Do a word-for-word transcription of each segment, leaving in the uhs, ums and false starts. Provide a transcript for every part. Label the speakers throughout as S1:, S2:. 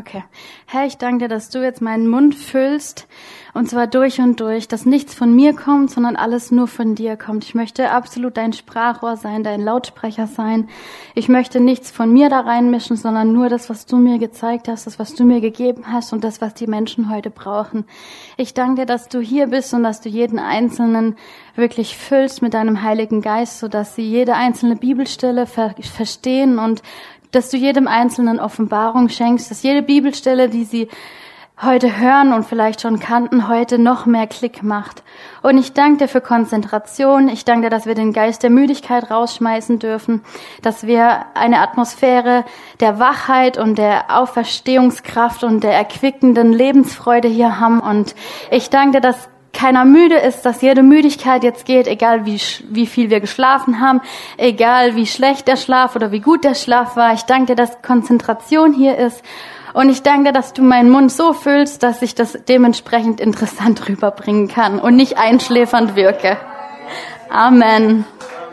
S1: Okay. Herr, ich danke dir, dass du jetzt meinen Mund füllst, und zwar durch und durch, dass nichts von mir kommt, sondern alles nur von dir kommt. Ich möchte absolut dein Sprachrohr sein, dein Lautsprecher sein. Ich möchte nichts von mir da reinmischen, sondern nur das, was du mir gezeigt hast, das, was du mir gegeben hast und das, was die Menschen heute brauchen. Ich danke dir, dass du hier bist und dass du jeden Einzelnen wirklich füllst mit deinem Heiligen Geist, sodass sie jede einzelne Bibelstelle ver- verstehen und dass du jedem Einzelnen Offenbarung schenkst, dass jede Bibelstelle, die sie heute hören und vielleicht schon kannten, heute noch mehr Klick macht. Und ich danke dir für Konzentration. Ich danke dir, dass wir den Geist der Müdigkeit rausschmeißen dürfen, dass wir eine Atmosphäre der Wachheit und der Auferstehungskraft und der erquickenden Lebensfreude hier haben. Und ich danke dir, dass keiner müde ist, dass jede Müdigkeit jetzt geht, egal wie, wie viel wir geschlafen haben, egal wie schlecht der Schlaf oder wie gut der Schlaf war. Ich danke dir, dass Konzentration hier ist. Und ich danke dir, dass du meinen Mund so füllst, dass ich das dementsprechend interessant rüberbringen kann und nicht einschläfernd wirke. Amen.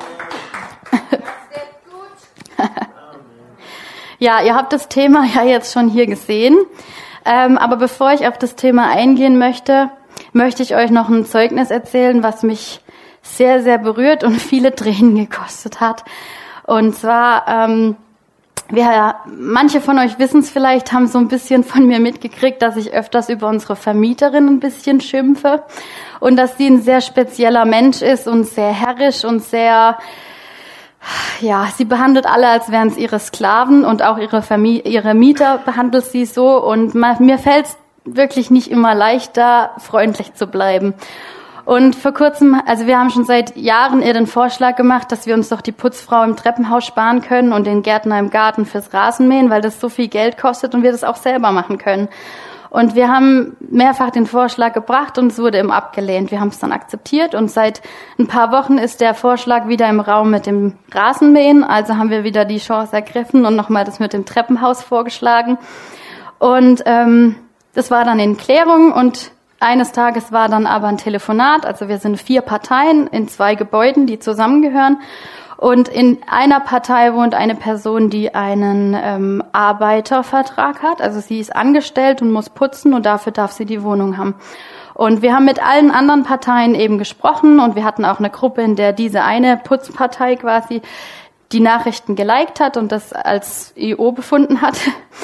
S1: Ja, ihr habt das Thema ja jetzt schon hier gesehen. Ähm, aber bevor ich auf das Thema eingehen möchte, möchte ich euch noch ein Zeugnis erzählen, was mich sehr, sehr berührt und viele Tränen gekostet hat. Und zwar, ähm, wir, manche von euch wissen es vielleicht, haben so ein bisschen von mir mitgekriegt, dass ich öfters über unsere Vermieterin ein bisschen schimpfe und dass sie ein sehr spezieller Mensch ist und sehr herrisch und sehr, ja, sie behandelt alle, als wären es ihre Sklaven, und auch ihre Vermi- ihre Mieter behandelt sie so, und mir fällt es wirklich nicht immer leichter, freundlich zu bleiben. Und vor kurzem, also wir haben schon seit Jahren ihr den Vorschlag gemacht, dass wir uns doch die Putzfrau im Treppenhaus sparen können und den Gärtner im Garten fürs Rasenmähen, weil das so viel Geld kostet und wir das auch selber machen können. Und wir haben mehrfach den Vorschlag gebracht und es wurde immer abgelehnt. Wir haben es dann akzeptiert und seit ein paar Wochen ist der Vorschlag wieder im Raum mit dem Rasenmähen. Also haben wir wieder die Chance ergriffen und nochmal das mit dem Treppenhaus vorgeschlagen. Und ähm, das war dann in Klärung und eines Tages war dann aber ein Telefonat. Also wir sind vier Parteien in zwei Gebäuden, die zusammengehören. Und in einer Partei wohnt eine Person, die einen ähm, Arbeitervertrag hat. Also sie ist angestellt und muss putzen und dafür darf sie die Wohnung haben. Und wir haben mit allen anderen Parteien eben gesprochen und wir hatten auch eine Gruppe, in der diese eine Putzpartei quasi die Nachrichten geliked hat und das als I O befunden hat.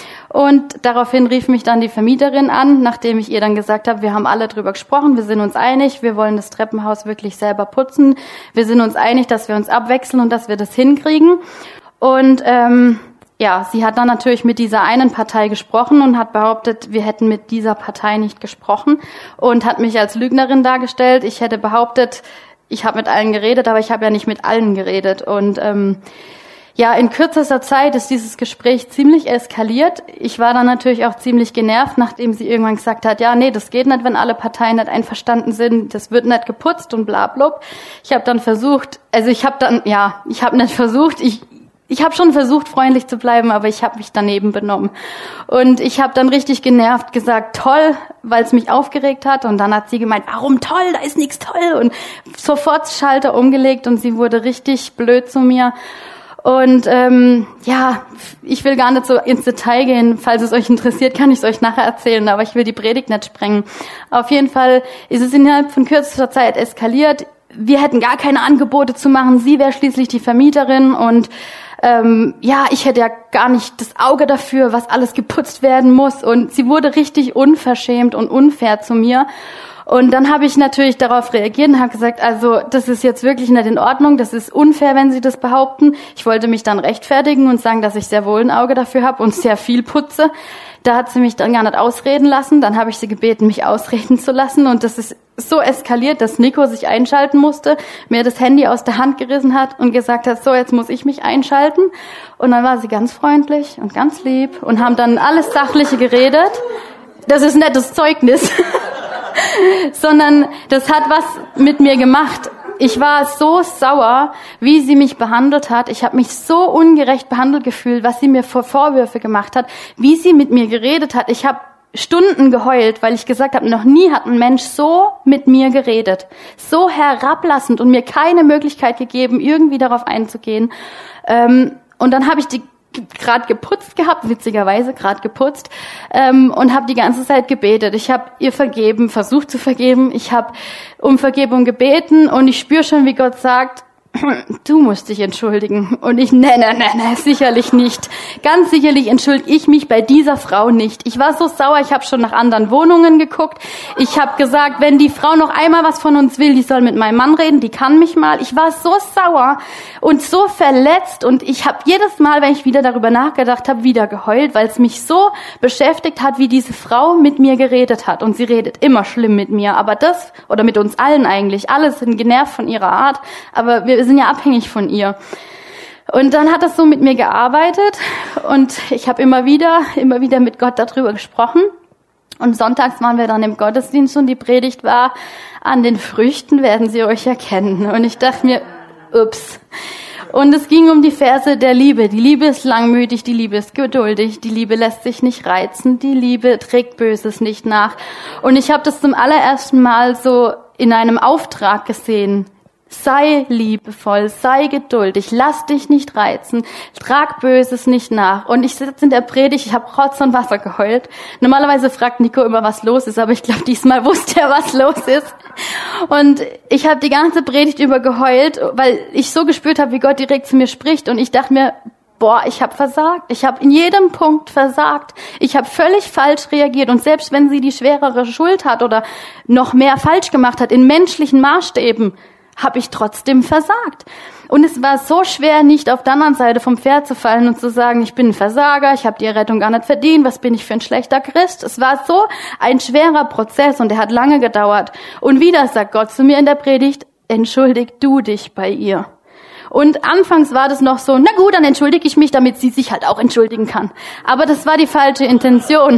S1: Und daraufhin rief mich dann die Vermieterin an, nachdem ich ihr dann gesagt habe, wir haben alle drüber gesprochen, wir sind uns einig, wir wollen das Treppenhaus wirklich selber putzen. Wir sind uns einig, dass wir uns abwechseln und dass wir das hinkriegen. Und ähm, ja, sie hat dann natürlich mit dieser einen Partei gesprochen und hat behauptet, wir hätten mit dieser Partei nicht gesprochen und hat mich als Lügnerin dargestellt. Ich hätte behauptet, ich habe mit allen geredet, aber ich habe ja nicht mit allen geredet. Und ähm, ja, in kürzester Zeit ist dieses Gespräch ziemlich eskaliert. Ich war dann natürlich auch ziemlich genervt, nachdem sie irgendwann gesagt hat, ja, nee, das geht nicht, wenn alle Parteien nicht einverstanden sind, das wird nicht geputzt und bla bla. Ich habe dann versucht, also ich habe dann, ja, ich habe nicht versucht, ich ich habe schon versucht, freundlich zu bleiben, aber ich habe mich daneben benommen. Und ich habe dann richtig genervt gesagt, toll, weil es mich aufgeregt hat. Und dann hat sie gemeint, warum toll, da ist nichts toll. Und sofort Schalter umgelegt und sie wurde richtig blöd zu mir. Und ähm, ja, ich will gar nicht so ins Detail gehen. Falls es euch interessiert, kann ich es euch nachher erzählen, aber ich will die Predigt nicht sprengen. Auf jeden Fall ist es innerhalb von kürzester Zeit eskaliert. Wir hätten gar keine Angebote zu machen. Sie wäre schließlich die Vermieterin und ähm, ja, ich hätte ja gar nicht das Auge dafür, was alles geputzt werden muss. Und sie wurde richtig unverschämt und unfair zu mir. Und dann habe ich natürlich darauf reagiert und habe gesagt, also das ist jetzt wirklich nicht in Ordnung, das ist unfair, wenn Sie das behaupten. Ich wollte mich dann rechtfertigen und sagen, dass ich sehr wohl ein Auge dafür habe und sehr viel putze. Da hat sie mich dann gar nicht ausreden lassen. Dann habe ich sie gebeten, mich ausreden zu lassen. Und das ist so eskaliert, dass Nico sich einschalten musste, mir das Handy aus der Hand gerissen hat und gesagt hat, so, jetzt muss ich mich einschalten. Und dann war sie ganz freundlich und ganz lieb und haben dann alles Sachliche geredet. Das ist nicht das Zeugnis, sondern das hat was mit mir gemacht. Ich war so sauer, wie sie mich behandelt hat. Ich habe mich so ungerecht behandelt gefühlt, was sie mir vor Vorwürfe gemacht hat, wie sie mit mir geredet hat. Ich habe Stunden geheult, weil ich gesagt habe, noch nie hat ein Mensch so mit mir geredet, so herablassend und mir keine Möglichkeit gegeben, irgendwie darauf einzugehen. Und dann habe ich die gerade geputzt gehabt, witzigerweise gerade geputzt, ähm, und habe die ganze Zeit gebetet. Ich habe ihr vergeben, versucht zu vergeben. Ich habe um Vergebung gebeten und ich spüre schon, wie Gott sagt, du musst dich entschuldigen. Und ich, ne, ne, ne, ne, sicherlich nicht. Ganz sicherlich entschuldige ich mich bei dieser Frau nicht. Ich war so sauer, ich habe schon nach anderen Wohnungen geguckt. Ich habe gesagt, wenn die Frau noch einmal was von uns will, die soll mit meinem Mann reden, die kann mich mal. Ich war so sauer und so verletzt und ich habe jedes Mal, wenn ich wieder darüber nachgedacht habe, wieder geheult, weil es mich so beschäftigt hat, wie diese Frau mit mir geredet hat. Und sie redet immer schlimm mit mir, aber das, oder mit uns allen eigentlich, alle sind genervt von ihrer Art, aber wir sind ja abhängig von ihr. Und dann hat das so mit mir gearbeitet und ich habe immer wieder, immer wieder mit Gott darüber gesprochen. Und sonntags waren wir dann im Gottesdienst und die Predigt war, an den Früchten werden sie euch erkennen. Und ich dachte mir, ups. Und es ging um die Verse der Liebe. Die Liebe ist langmütig, die Liebe ist geduldig, die Liebe lässt sich nicht reizen, die Liebe trägt Böses nicht nach. Und ich habe das zum allerersten Mal so in einem Auftrag gesehen. Sei liebevoll, sei geduldig, lass dich nicht reizen, trag Böses nicht nach. Und ich sitze in der Predigt, ich habe Rotz und Wasser geheult. Normalerweise fragt Nico immer, was los ist, aber ich glaube, diesmal wusste er, was los ist. Und ich habe die ganze Predigt über geheult, weil ich so gespürt habe, wie Gott direkt zu mir spricht. Und ich dachte mir, boah, ich habe versagt. Ich habe in jedem Punkt versagt. Ich habe völlig falsch reagiert. Und selbst wenn sie die schwerere Schuld hat oder noch mehr falsch gemacht hat, in menschlichen Maßstäben, habe ich trotzdem versagt. Und es war so schwer, nicht auf der anderen Seite vom Pferd zu fallen und zu sagen, ich bin ein Versager, ich habe die Rettung gar nicht verdient, was bin ich für ein schlechter Christ. Es war so ein schwerer Prozess und der hat lange gedauert. Und wieder sagt Gott zu mir in der Predigt, entschuldig du dich bei ihr. Und anfangs war das noch so, na gut, dann entschuldige ich mich, damit sie sich halt auch entschuldigen kann. Aber das war die falsche Intention.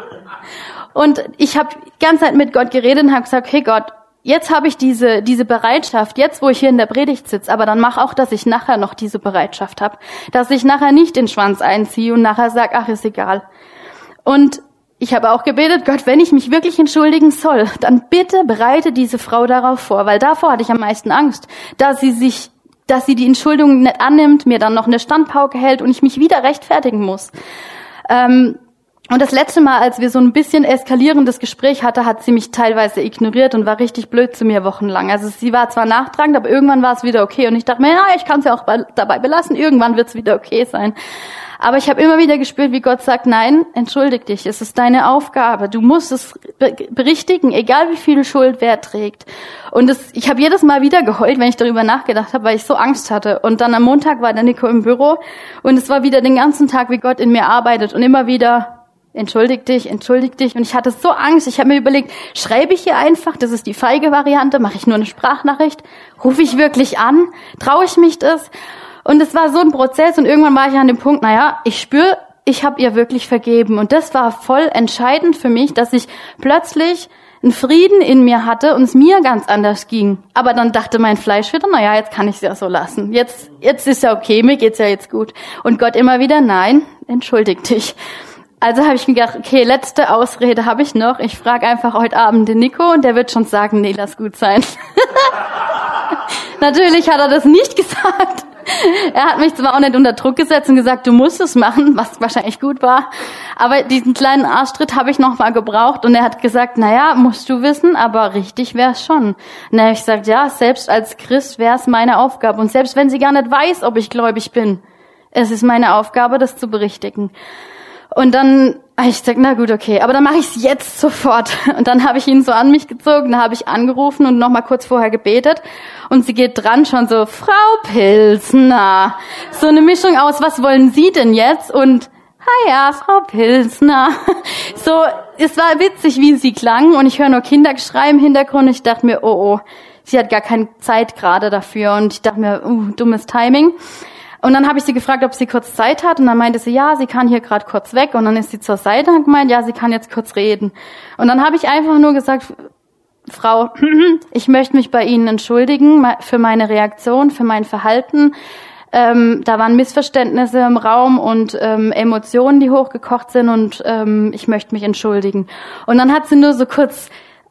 S1: Und ich habe die ganze Zeit mit Gott geredet und habe gesagt, hey Gott, jetzt habe ich diese diese Bereitschaft, jetzt wo ich hier in der Predigt sitze, aber dann mach auch, dass ich nachher noch diese Bereitschaft habe, dass ich nachher nicht den Schwanz einziehe und nachher sag, ach, ist egal. Und ich habe auch gebetet, Gott, wenn ich mich wirklich entschuldigen soll, dann bitte bereite diese Frau darauf vor, weil davor hatte ich am meisten Angst, dass sie sich, dass sie die Entschuldigung nicht annimmt, mir dann noch eine Standpauke hält und ich mich wieder rechtfertigen muss. Ähm, Und das letzte Mal, als wir so ein bisschen eskalierendes Gespräch hatten, hat sie mich teilweise ignoriert und war richtig blöd zu mir wochenlang. Also sie war zwar nachtragend, aber irgendwann war es wieder okay. Und ich dachte mir, ja, ich kann es ja auch bei, dabei belassen, irgendwann wird es wieder okay sein. Aber ich habe immer wieder gespürt, wie Gott sagt, nein, entschuldig dich, es ist deine Aufgabe. Du musst es be- berichtigen, egal wie viel Schuld wer trägt. Und das, ich habe jedes Mal wieder geheult, wenn ich darüber nachgedacht habe, weil ich so Angst hatte. Und dann am Montag war der Nico im Büro und es war wieder den ganzen Tag, wie Gott in mir arbeitet und immer wieder, entschuldig dich, entschuldig dich. Und ich hatte so Angst. Ich habe mir überlegt, schreibe ich hier einfach, das ist die feige Variante, mache ich nur eine Sprachnachricht, rufe ich wirklich an, traue ich mich das? Und es war so ein Prozess und irgendwann war ich an dem Punkt, naja, ich spüre, ich habe ihr wirklich vergeben. Und das war voll entscheidend für mich, dass ich plötzlich einen Frieden in mir hatte und es mir ganz anders ging. Aber dann dachte mein Fleisch wieder, naja, jetzt kann ich es ja so lassen. Jetzt, jetzt ist ja okay, mir geht's ja jetzt gut. Und Gott immer wieder, nein, entschuldig dich. Also habe ich mir gedacht, okay, letzte Ausrede habe ich noch. Ich frage einfach heute Abend den Nico und der wird schon sagen, nee, lass gut sein. Natürlich hat er das nicht gesagt. Er hat mich zwar auch nicht unter Druck gesetzt und gesagt, du musst es machen, was wahrscheinlich gut war. Aber diesen kleinen Arschtritt habe ich noch mal gebraucht und er hat gesagt, naja, musst du wissen, aber richtig wär's schon. Und dann habe ich gesagt, ja, selbst als Christ wär's meine Aufgabe. Und selbst wenn sie gar nicht weiß, ob ich gläubig bin, es ist meine Aufgabe, das zu berichtigen. Und dann habe ich gesagt, na gut, okay, aber dann mache ich es jetzt sofort. Und dann habe ich ihn so an mich gezogen, da habe ich angerufen und noch mal kurz vorher gebetet. Und sie geht dran schon so, Frau Pilsner. So eine Mischung aus, was wollen Sie denn jetzt? Und, ha ja, Frau Pilsner. So, es war witzig, wie sie klang. Und ich höre nur Kindergeschrei im Hintergrund. Und ich dachte mir, oh, oh, sie hat gar keine Zeit gerade dafür. Und ich dachte mir, uh, dummes Timing. Und dann habe ich sie gefragt, ob sie kurz Zeit hat. Und dann meinte sie, ja, sie kann hier gerade kurz weg. Und dann ist sie zur Seite und hat gemeint, ja, sie kann jetzt kurz reden. Und dann habe ich einfach nur gesagt, Frau, ich möchte mich bei Ihnen entschuldigen für meine Reaktion, für mein Verhalten. Ähm, da waren Missverständnisse im Raum und ähm, Emotionen, die hochgekocht sind. Und ähm, ich möchte mich entschuldigen. Und dann hat sie nur so kurz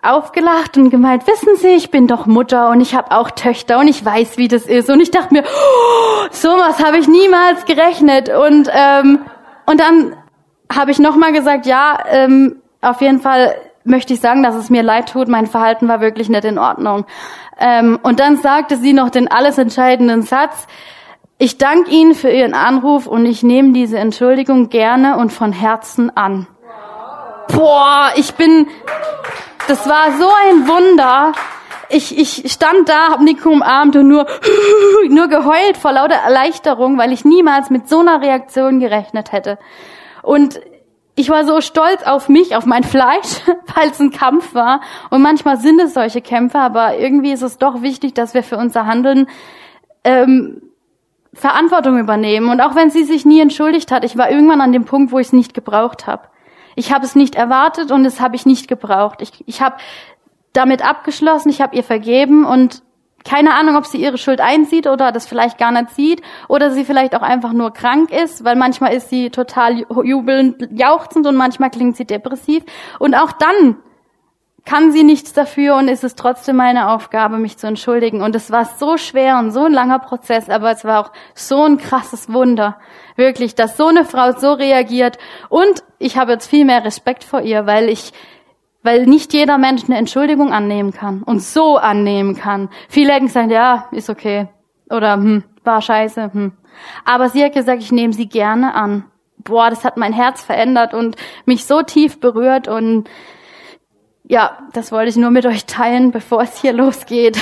S1: aufgelacht und gemeint, wissen Sie, ich bin doch Mutter und ich habe auch Töchter und ich weiß, wie das ist. Und ich dachte mir, oh, sowas habe ich niemals gerechnet. Und ähm, und dann habe ich nochmal gesagt, ja, ähm, auf jeden Fall möchte ich sagen, dass es mir leid tut. Mein Verhalten war wirklich nicht in Ordnung. Ähm, und dann sagte sie noch den alles entscheidenden Satz, ich danke Ihnen für Ihren Anruf und ich nehme diese Entschuldigung gerne und von Herzen an. Boah, ich bin, das war so ein Wunder. Ich, ich stand da, hab Nico umarmt und nur, nur geheult vor lauter Erleichterung, weil ich niemals mit so einer Reaktion gerechnet hätte. Und ich war so stolz auf mich, auf mein Fleisch, weil es ein Kampf war. Und manchmal sind es solche Kämpfe, aber irgendwie ist es doch wichtig, dass wir für unser Handeln ähm, Verantwortung übernehmen. Und auch wenn sie sich nie entschuldigt hat, ich war irgendwann an dem Punkt, wo ich es nicht gebraucht habe. Ich habe es nicht erwartet und es habe ich nicht gebraucht. Ich, ich habe damit abgeschlossen, ich habe ihr vergeben und keine Ahnung, ob sie ihre Schuld einsieht oder das vielleicht gar nicht sieht oder sie vielleicht auch einfach nur krank ist, weil manchmal ist sie total jubelnd, jauchzend und manchmal klingt sie depressiv. Und auch dann kann sie nichts dafür und ist es trotzdem meine Aufgabe, mich zu entschuldigen. Und es war so schwer und so ein langer Prozess, aber es war auch so ein krasses Wunder. Wirklich, dass so eine Frau so reagiert. Und ich habe jetzt viel mehr Respekt vor ihr, weil ich, weil nicht jeder Mensch eine Entschuldigung annehmen kann und so annehmen kann. Viele hätten gesagt, ja, ist okay. Oder, hm, war scheiße, hm. Aber sie hat gesagt, ich nehme sie gerne an. Boah, das hat mein Herz verändert und mich so tief berührt und ja, das wollte ich nur mit euch teilen, bevor es hier losgeht.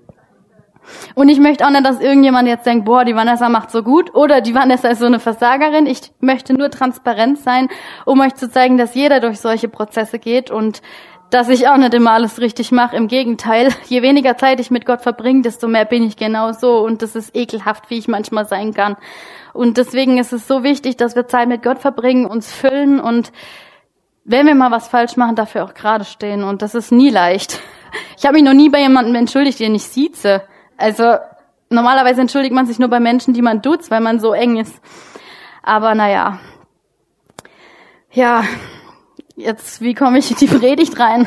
S1: Und ich möchte auch nicht, dass irgendjemand jetzt denkt, boah, die Vanessa macht so gut oder die Vanessa ist so eine Versagerin. Ich möchte nur transparent sein, um euch zu zeigen, dass jeder durch solche Prozesse geht und dass ich auch nicht immer alles richtig mache. Im Gegenteil, je weniger Zeit ich mit Gott verbringe, desto mehr bin ich genau so und das ist ekelhaft, wie ich manchmal sein kann. Und deswegen ist es so wichtig, dass wir Zeit mit Gott verbringen, uns füllen und wenn wir mal was falsch machen, dafür auch gerade stehen. Und das ist nie leicht. Ich habe mich noch nie bei jemandem entschuldigt, den ich sieze. Also normalerweise entschuldigt man sich nur bei Menschen, die man duzt, weil man so eng ist. Aber naja. Ja, jetzt, wie komme ich in die Predigt rein?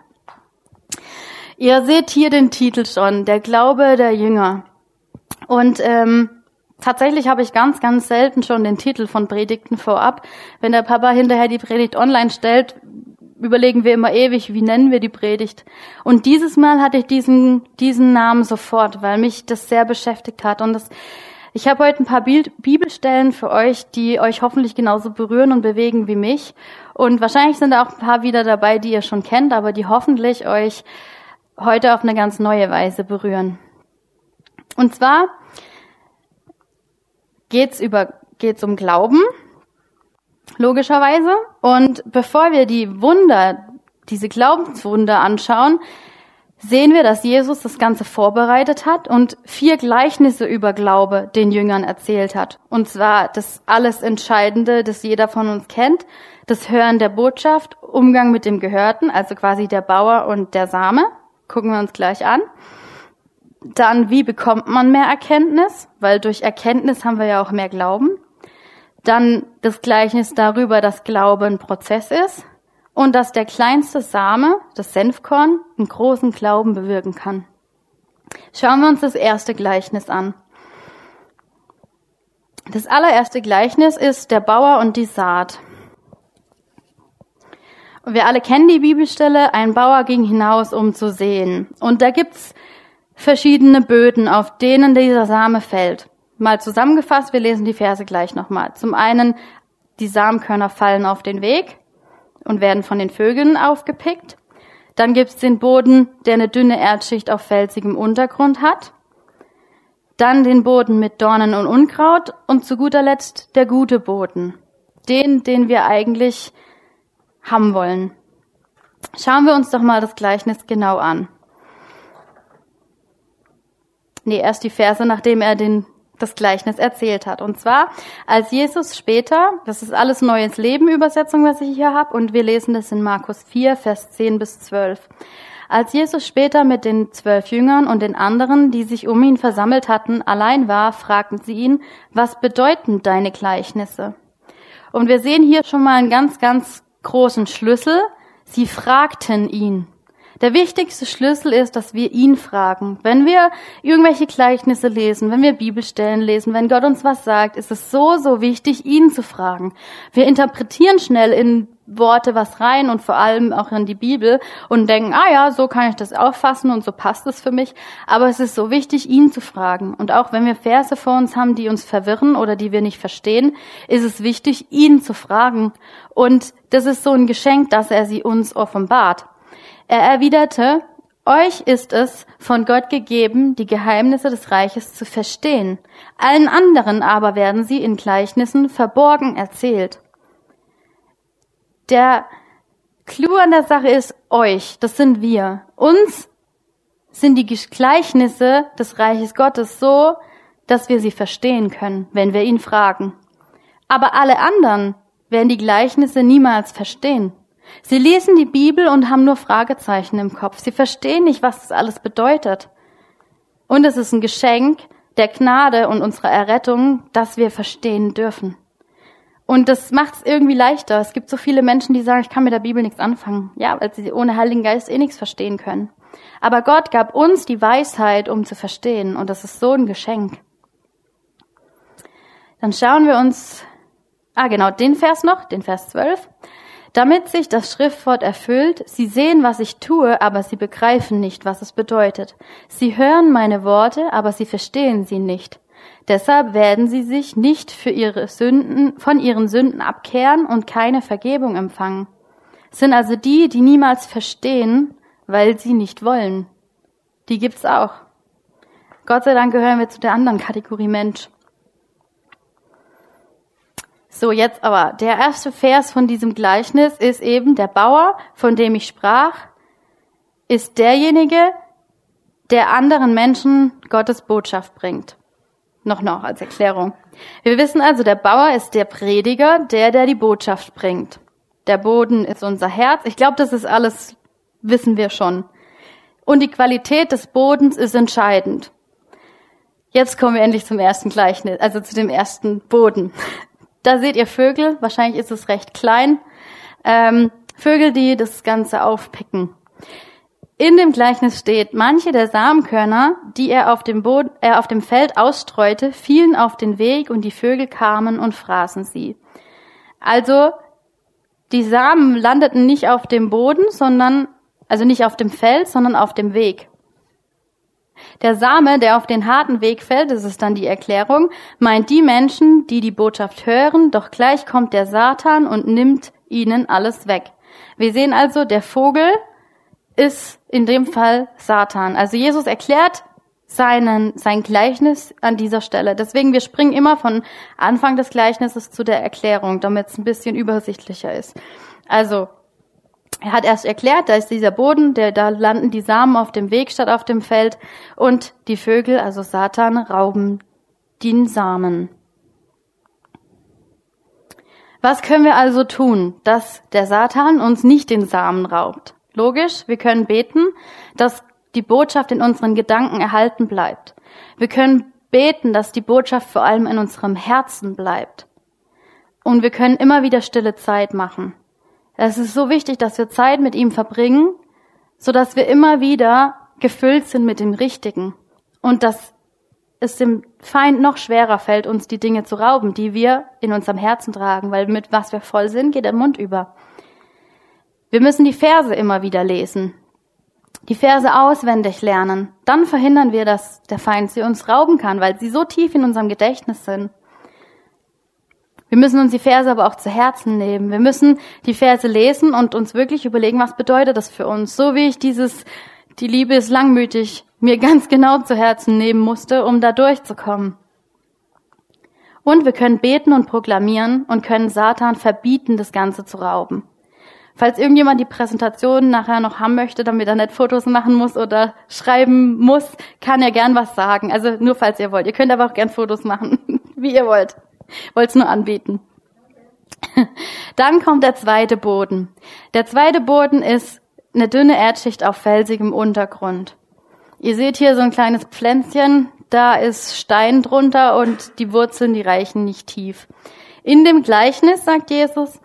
S1: Ihr seht hier den Titel schon, der Glaube der Jünger. Und ähm, tatsächlich habe ich ganz, ganz selten schon den Titel von Predigten vorab. Wenn der Papa hinterher die Predigt online stellt, überlegen wir immer ewig, wie nennen wir die Predigt. Und dieses Mal hatte ich diesen diesen Namen sofort, weil mich das sehr beschäftigt hat. Und das, ich habe heute ein paar Bibelstellen für euch, die euch hoffentlich genauso berühren und bewegen wie mich. Und wahrscheinlich sind da auch ein paar wieder dabei, die ihr schon kennt, aber die hoffentlich euch heute auf eine ganz neue Weise berühren. Und zwar geht's über, geht's um Glauben, logischerweise. Und bevor wir die Wunder, diese Glaubenswunder anschauen, sehen wir, dass Jesus das Ganze vorbereitet hat und vier Gleichnisse über Glaube den Jüngern erzählt hat. Und zwar das alles Entscheidende, das jeder von uns kennt, das Hören der Botschaft, Umgang mit dem Gehörten, also quasi der Bauer und der Same. Gucken wir uns gleich an. Dann, wie bekommt man mehr Erkenntnis? Weil durch Erkenntnis haben wir ja auch mehr Glauben. Dann das Gleichnis darüber, dass Glaube ein Prozess ist und dass der kleinste Same, das Senfkorn, einen großen Glauben bewirken kann. Schauen wir uns das erste Gleichnis an. Das allererste Gleichnis ist der Bauer und die Saat. Und wir alle kennen die Bibelstelle, ein Bauer ging hinaus, um zu säen. Und da gibt's verschiedene Böden, auf denen dieser Same fällt. Mal zusammengefasst, wir lesen die Verse gleich nochmal. Zum einen, die Samenkörner fallen auf den Weg und werden von den Vögeln aufgepickt. Dann gibt's den Boden, der eine dünne Erdschicht auf felsigem Untergrund hat. Dann den Boden mit Dornen und Unkraut und zu guter Letzt der gute Boden, den, den wir eigentlich haben wollen. Schauen wir uns doch mal das Gleichnis genau an. Nee, erst die Verse, nachdem er den, das Gleichnis erzählt hat. Und zwar, als Jesus später, das ist alles Neues Leben Übersetzung, was ich hier habe, und wir lesen das in Markus vier, Vers zehn bis zwölf. Als Jesus später mit den zwölf Jüngern und den anderen, die sich um ihn versammelt hatten, allein war, fragten sie ihn, was bedeuten deine Gleichnisse? Und wir sehen hier schon mal einen ganz, ganz großen Schlüssel. Sie fragten ihn. Der wichtigste Schlüssel ist, dass wir ihn fragen. Wenn wir irgendwelche Gleichnisse lesen, wenn wir Bibelstellen lesen, wenn Gott uns was sagt, ist es so, so wichtig, ihn zu fragen. Wir interpretieren schnell in Worte was rein und vor allem auch in die Bibel und denken, ah ja, so kann ich das auffassen und so passt es für mich. Aber es ist so wichtig, ihn zu fragen. Und auch wenn wir Verse vor uns haben, die uns verwirren oder die wir nicht verstehen, ist es wichtig, ihn zu fragen. Und das ist so ein Geschenk, dass er sie uns offenbart. Er erwiderte, euch ist es von Gott gegeben, die Geheimnisse des Reiches zu verstehen. Allen anderen aber werden sie in Gleichnissen verborgen erzählt. Der Clou an der Sache ist euch, das sind wir. Uns sind die Gleichnisse des Reiches Gottes so, dass wir sie verstehen können, wenn wir ihn fragen. Aber alle anderen werden die Gleichnisse niemals verstehen. Sie lesen die Bibel und haben nur Fragezeichen im Kopf. Sie verstehen nicht, was das alles bedeutet. Und es ist ein Geschenk der Gnade und unserer Errettung, dass wir verstehen dürfen. Und das macht es irgendwie leichter. Es gibt so viele Menschen, die sagen, ich kann mit der Bibel nichts anfangen. Ja, weil sie ohne Heiligen Geist eh nichts verstehen können. Aber Gott gab uns die Weisheit, um zu verstehen. Und das ist so ein Geschenk. Dann schauen wir uns, ah genau, den Vers noch, den Vers zwölf. Damit sich das Schriftwort erfüllt, sie sehen, was ich tue, aber sie begreifen nicht, was es bedeutet. Sie hören meine Worte, aber sie verstehen sie nicht. Deshalb werden sie sich nicht für ihre Sünden, von ihren Sünden abkehren und keine Vergebung empfangen. Es sind also die, die niemals verstehen, weil sie nicht wollen. Die gibt's auch. Gott sei Dank gehören wir zu der anderen Kategorie Mensch. So, jetzt aber, der erste Vers von diesem Gleichnis ist eben, der Bauer, von dem ich sprach, ist derjenige, der anderen Menschen Gottes Botschaft bringt. Noch noch als Erklärung. Wir wissen also, der Bauer ist der Prediger, der, der die Botschaft bringt. Der Boden ist unser Herz. Ich glaube, das ist alles, wissen wir schon. Und die Qualität des Bodens ist entscheidend. Jetzt kommen wir endlich zum ersten Gleichnis, also zu dem ersten Boden. Da seht ihr Vögel, wahrscheinlich ist es recht klein. Ähm, Vögel, die das Ganze aufpicken. In dem Gleichnis steht, manche der Samenkörner, die er auf dem Boden, er auf dem Feld ausstreute, fielen auf den Weg und die Vögel kamen und fraßen sie. Also, die Samen landeten nicht auf dem Boden, sondern, also nicht auf dem Feld, sondern auf dem Weg. Der Same, der auf den harten Weg fällt, das ist dann die Erklärung, meint die Menschen, die die Botschaft hören, doch gleich kommt der Satan und nimmt ihnen alles weg. Wir sehen also, der Vogel ist in dem Fall Satan. Also Jesus erklärt seinen, sein Gleichnis an dieser Stelle. Deswegen, wir springen immer von Anfang des Gleichnisses zu der Erklärung, damit es ein bisschen übersichtlicher ist. Also, er hat erst erklärt, da ist dieser Boden, der, da landen die Samen auf dem Weg statt auf dem Feld und die Vögel, also Satan, rauben den Samen. Was können wir also tun, dass der Satan uns nicht den Samen raubt? Logisch, wir können beten, dass die Botschaft in unseren Gedanken erhalten bleibt. Wir können beten, dass die Botschaft vor allem in unserem Herzen bleibt. Und wir können immer wieder stille Zeit machen. Es ist so wichtig, dass wir Zeit mit ihm verbringen, sodass wir immer wieder gefüllt sind mit dem Richtigen. Und dass es dem Feind noch schwerer fällt, uns die Dinge zu rauben, die wir in unserem Herzen tragen, weil mit was wir voll sind, geht der Mund über. Wir müssen die Verse immer wieder lesen, die Verse auswendig lernen. Dann verhindern wir, dass der Feind sie uns rauben kann, weil sie so tief in unserem Gedächtnis sind. Wir müssen uns die Verse aber auch zu Herzen nehmen. Wir müssen die Verse lesen und uns wirklich überlegen, was bedeutet das für uns. So wie ich dieses, die Liebe ist langmütig, mir ganz genau zu Herzen nehmen musste, um da durchzukommen. Und wir können beten und proklamieren und können Satan verbieten, das Ganze zu rauben. Falls irgendjemand die Präsentation nachher noch haben möchte, damit er nicht Fotos machen muss oder schreiben muss, kann er gern was sagen. Also nur falls ihr wollt. Ihr könnt aber auch gern Fotos machen, wie ihr wollt. Wollt's nur anbieten. Dann kommt der zweite Boden. Der zweite Boden ist eine dünne Erdschicht auf felsigem Untergrund. Ihr seht hier so ein kleines Pflänzchen, da ist Stein drunter und die Wurzeln, die reichen nicht tief. In dem Gleichnis sagt Jesus,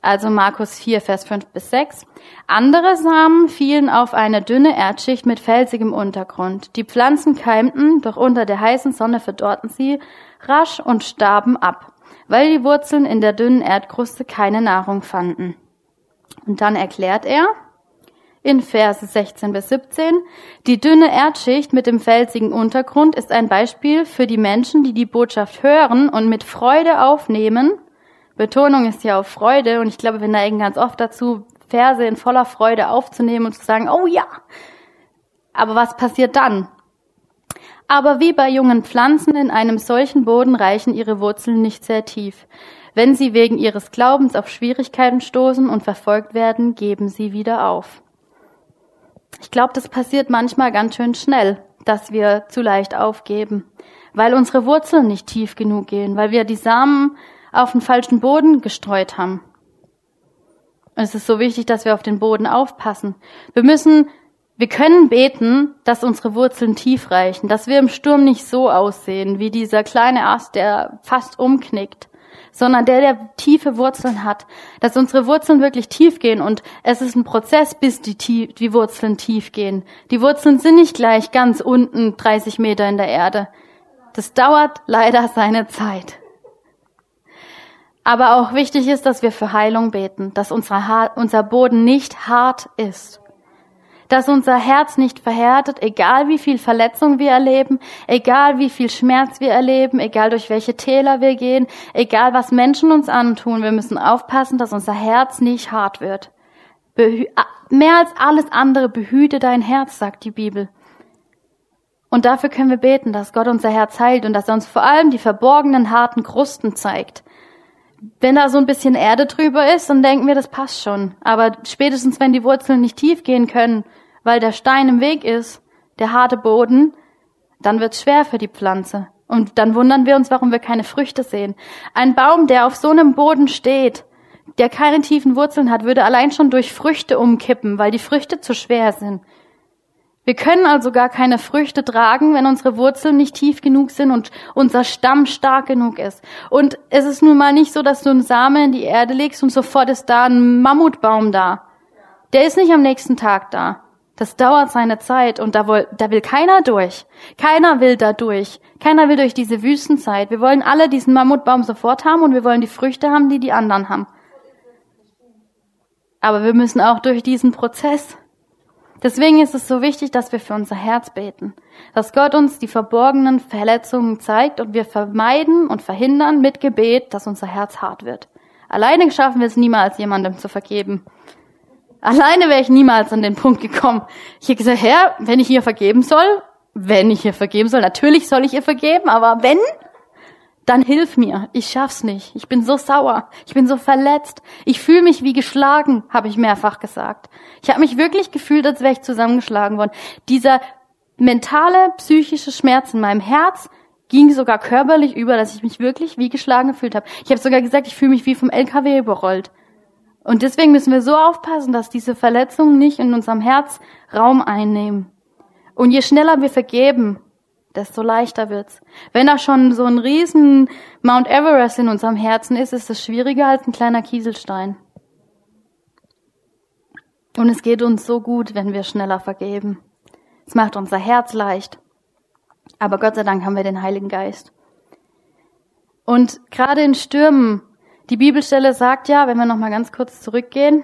S1: Also Markus vier, Vers fünf bis sechs. Andere Samen fielen auf eine dünne Erdschicht mit felsigem Untergrund. Die Pflanzen keimten, doch unter der heißen Sonne verdorrten sie rasch und starben ab, weil die Wurzeln in der dünnen Erdkruste keine Nahrung fanden. Und dann erklärt er in Verse sechzehn bis siebzehn, die dünne Erdschicht mit dem felsigen Untergrund ist ein Beispiel für die Menschen, die die Botschaft hören und mit Freude aufnehmen. Betonung ist ja auf Freude und ich glaube, wir neigen ganz oft dazu, Verse in voller Freude aufzunehmen und zu sagen, oh ja. Aber was passiert dann? Aber wie bei jungen Pflanzen in einem solchen Boden reichen ihre Wurzeln nicht sehr tief. Wenn sie wegen ihres Glaubens auf Schwierigkeiten stoßen und verfolgt werden, geben sie wieder auf. Ich glaube, das passiert manchmal ganz schön schnell, dass wir zu leicht aufgeben, weil unsere Wurzeln nicht tief genug gehen, weil wir die Samen auf den falschen Boden gestreut haben. Und es ist so wichtig, dass wir auf den Boden aufpassen. Wir müssen, wir können beten, dass unsere Wurzeln tief reichen, dass wir im Sturm nicht so aussehen wie dieser kleine Ast, der fast umknickt, sondern der, der tiefe Wurzeln hat, dass unsere Wurzeln wirklich tief gehen und es ist ein Prozess, bis die, tief, die Wurzeln tief gehen. Die Wurzeln sind nicht gleich ganz unten dreißig Meter in der Erde. Das dauert leider seine Zeit. Aber auch wichtig ist, dass wir für Heilung beten, dass unser, ha- unser Boden nicht hart ist. Dass unser Herz nicht verhärtet, egal wie viel Verletzung wir erleben, egal wie viel Schmerz wir erleben, egal durch welche Täler wir gehen, egal was Menschen uns antun. Wir müssen aufpassen, dass unser Herz nicht hart wird. Behü- mehr als alles andere behüte dein Herz, sagt die Bibel. Und dafür können wir beten, dass Gott unser Herz heilt und dass er uns vor allem die verborgenen, harten Krusten zeigt. Wenn da so ein bisschen Erde drüber ist, dann denken wir, das passt schon. Aber spätestens, wenn die Wurzeln nicht tief gehen können, weil der Stein im Weg ist, der harte Boden, dann wird's schwer für die Pflanze. Und dann wundern wir uns, warum wir keine Früchte sehen. Ein Baum, der auf so einem Boden steht, der keine tiefen Wurzeln hat, würde allein schon durch Früchte umkippen, weil die Früchte zu schwer sind. Wir können also gar keine Früchte tragen, wenn unsere Wurzeln nicht tief genug sind und unser Stamm stark genug ist. Und es ist nun mal nicht so, dass du einen Samen in die Erde legst und sofort ist da ein Mammutbaum da. Der ist nicht am nächsten Tag da. Das dauert seine Zeit und da will, da will keiner durch. Keiner will da durch. Keiner will durch diese Wüstenzeit. Wir wollen alle diesen Mammutbaum sofort haben und wir wollen die Früchte haben, die die anderen haben. Aber wir müssen auch durch diesen Prozess. Deswegen ist es so wichtig, dass wir für unser Herz beten, dass Gott uns die verborgenen Verletzungen zeigt und wir vermeiden und verhindern mit Gebet, dass unser Herz hart wird. Alleine schaffen wir es niemals, jemandem zu vergeben. Alleine wäre ich niemals an den Punkt gekommen. Ich hätte gesagt, Herr, wenn ich ihr vergeben soll, wenn ich ihr vergeben soll, natürlich soll ich ihr vergeben, aber wenn, dann hilf mir. Ich schaff's nicht. Ich bin so sauer. Ich bin so verletzt. Ich fühle mich wie geschlagen, habe ich mehrfach gesagt. Ich habe mich wirklich gefühlt, als wäre ich zusammengeschlagen worden. Dieser mentale, psychische Schmerz in meinem Herz ging sogar körperlich über, dass ich mich wirklich wie geschlagen gefühlt habe. Ich habe sogar gesagt, ich fühle mich wie vom L K W überrollt. Und deswegen müssen wir so aufpassen, dass diese Verletzungen nicht in unserem Herz Raum einnehmen. Und je schneller wir vergeben, desto leichter wird's. Wenn da schon so ein riesen Mount Everest in unserem Herzen ist, ist es schwieriger als ein kleiner Kieselstein. Und es geht uns so gut, wenn wir schneller vergeben. Es macht unser Herz leicht. Aber Gott sei Dank haben wir den Heiligen Geist. Und gerade in Stürmen, die Bibelstelle sagt ja, wenn wir noch mal ganz kurz zurückgehen,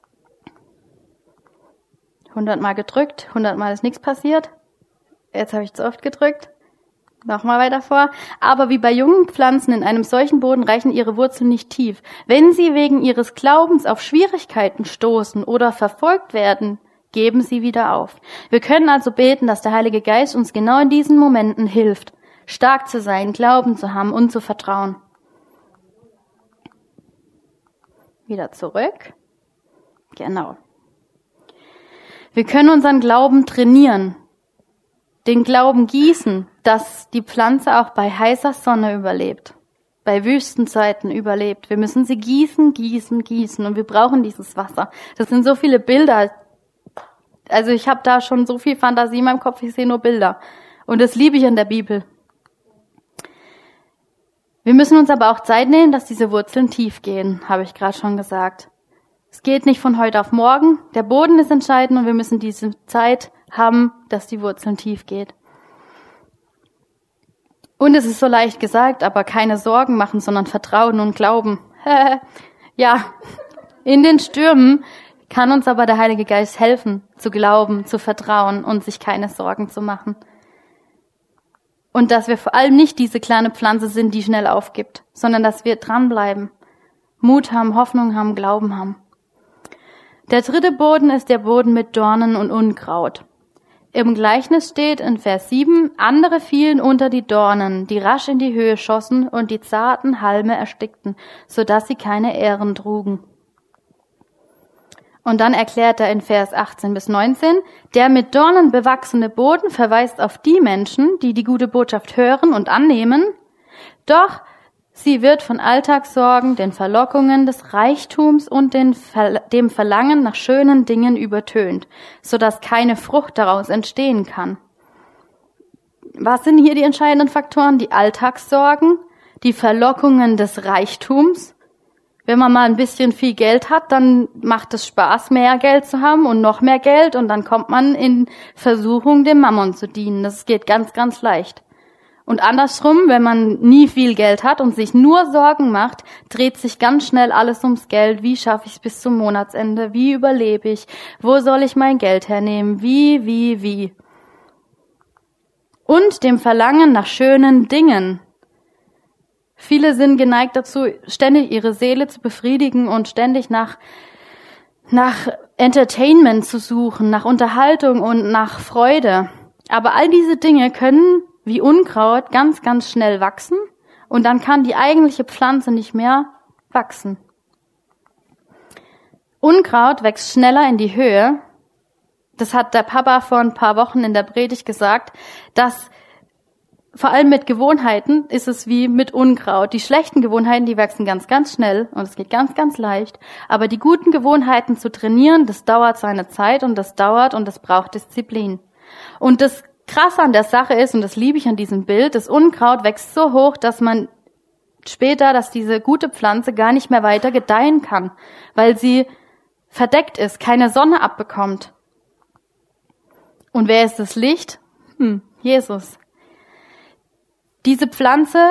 S1: hundertmal gedrückt, hundertmal ist nichts passiert. Jetzt habe ich zu oft gedrückt. Nochmal weiter vor. Aber wie bei jungen Pflanzen in einem solchen Boden reichen ihre Wurzeln nicht tief. Wenn sie wegen ihres Glaubens auf Schwierigkeiten stoßen oder verfolgt werden, geben sie wieder auf. Wir können also beten, dass der Heilige Geist uns genau in diesen Momenten hilft, stark zu sein, Glauben zu haben und zu vertrauen. Wieder zurück. Genau. Wir können unseren Glauben trainieren, den Glauben gießen, dass die Pflanze auch bei heißer Sonne überlebt, bei Wüstenzeiten überlebt. Wir müssen sie gießen, gießen, gießen und wir brauchen dieses Wasser. Das sind so viele Bilder. Also ich habe da schon so viel Fantasie in meinem Kopf, ich sehe nur Bilder. Und das liebe ich an der Bibel. Wir müssen uns aber auch Zeit nehmen, dass diese Wurzeln tief gehen, habe ich gerade schon gesagt. Es geht nicht von heute auf morgen. Der Boden ist entscheidend und wir müssen diese Zeit haben, dass die Wurzeln tief geht. Und es ist so leicht gesagt, aber keine Sorgen machen, sondern Vertrauen und Glauben. Ja, in den Stürmen kann uns aber der Heilige Geist helfen, zu glauben, zu vertrauen und sich keine Sorgen zu machen. Und dass wir vor allem nicht diese kleine Pflanze sind, die schnell aufgibt, sondern dass wir dranbleiben, Mut haben, Hoffnung haben, Glauben haben. Der dritte Boden ist der Boden mit Dornen und Unkraut. Im Gleichnis steht in Vers sieben, andere fielen unter die Dornen, die rasch in die Höhe schossen und die zarten Halme erstickten, so dass sie keine Ähren trugen. Und dann erklärt er in Vers achtzehn bis neunzehn, der mit Dornen bewachsene Boden verweist auf die Menschen, die die gute Botschaft hören und annehmen, doch sie wird von Alltagssorgen, den Verlockungen des Reichtums und den Ver- dem Verlangen nach schönen Dingen übertönt, sodass keine Frucht daraus entstehen kann. Was sind hier die entscheidenden Faktoren? Die Alltagssorgen, die Verlockungen des Reichtums. Wenn man mal ein bisschen viel Geld hat, dann macht es Spaß, mehr Geld zu haben und noch mehr Geld und dann kommt man in Versuchung, dem Mammon zu dienen. Das geht ganz, ganz leicht. Und andersrum, wenn man nie viel Geld hat und sich nur Sorgen macht, dreht sich ganz schnell alles ums Geld. Wie schaffe ich es bis zum Monatsende? Wie überlebe ich? Wo soll ich mein Geld hernehmen? Wie, wie, wie? Und dem Verlangen nach schönen Dingen. Viele sind geneigt dazu, ständig ihre Seele zu befriedigen und ständig nach, nach Entertainment zu suchen, nach Unterhaltung und nach Freude. Aber all diese Dinge können wie Unkraut ganz, ganz schnell wachsen und dann kann die eigentliche Pflanze nicht mehr wachsen. Unkraut wächst schneller in die Höhe. Das hat der Papa vor ein paar Wochen in der Predigt gesagt, dass vor allem mit Gewohnheiten ist es wie mit Unkraut. Die schlechten Gewohnheiten, die wachsen ganz, ganz schnell und es geht ganz, ganz leicht. Aber die guten Gewohnheiten zu trainieren, das dauert seine Zeit und das dauert und das braucht Disziplin. Und das Krasse an der Sache ist, und das liebe ich an diesem Bild, das Unkraut wächst so hoch, dass man später, dass diese gute Pflanze gar nicht mehr weiter gedeihen kann, weil sie verdeckt ist, keine Sonne abbekommt. Und wer ist das Licht? Hm, Jesus. Diese Pflanze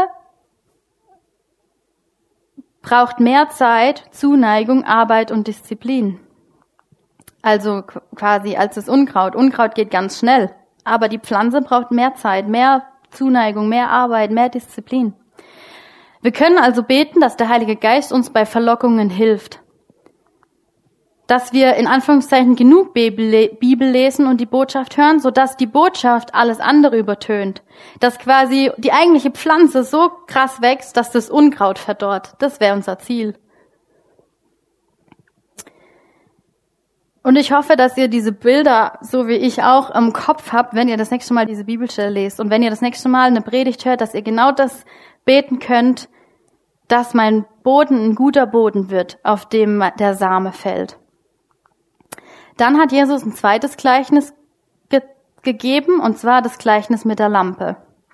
S1: braucht mehr Zeit, Zuneigung, Arbeit und Disziplin. Also quasi als das Unkraut. Unkraut geht ganz schnell, aber die Pflanze braucht mehr Zeit, mehr Zuneigung, mehr Arbeit, mehr Disziplin. Wir können also beten, dass der Heilige Geist uns bei Verlockungen hilft. Dass wir in Anführungszeichen genug Bibel lesen und die Botschaft hören, sodass die Botschaft alles andere übertönt. Dass quasi die eigentliche Pflanze so krass wächst, dass das Unkraut verdorrt. Das wäre unser Ziel. Und ich hoffe, dass ihr diese Bilder, so wie ich auch, im Kopf habt, wenn ihr das nächste Mal diese Bibelstelle lest. Und wenn ihr das nächste Mal eine Predigt hört, dass ihr genau das beten könnt, dass mein Boden ein guter Boden wird, auf dem der Same fällt. Dann hat Jesus ein zweites Gleichnis ge- gegeben, und zwar das Gleichnis mit der Lampe.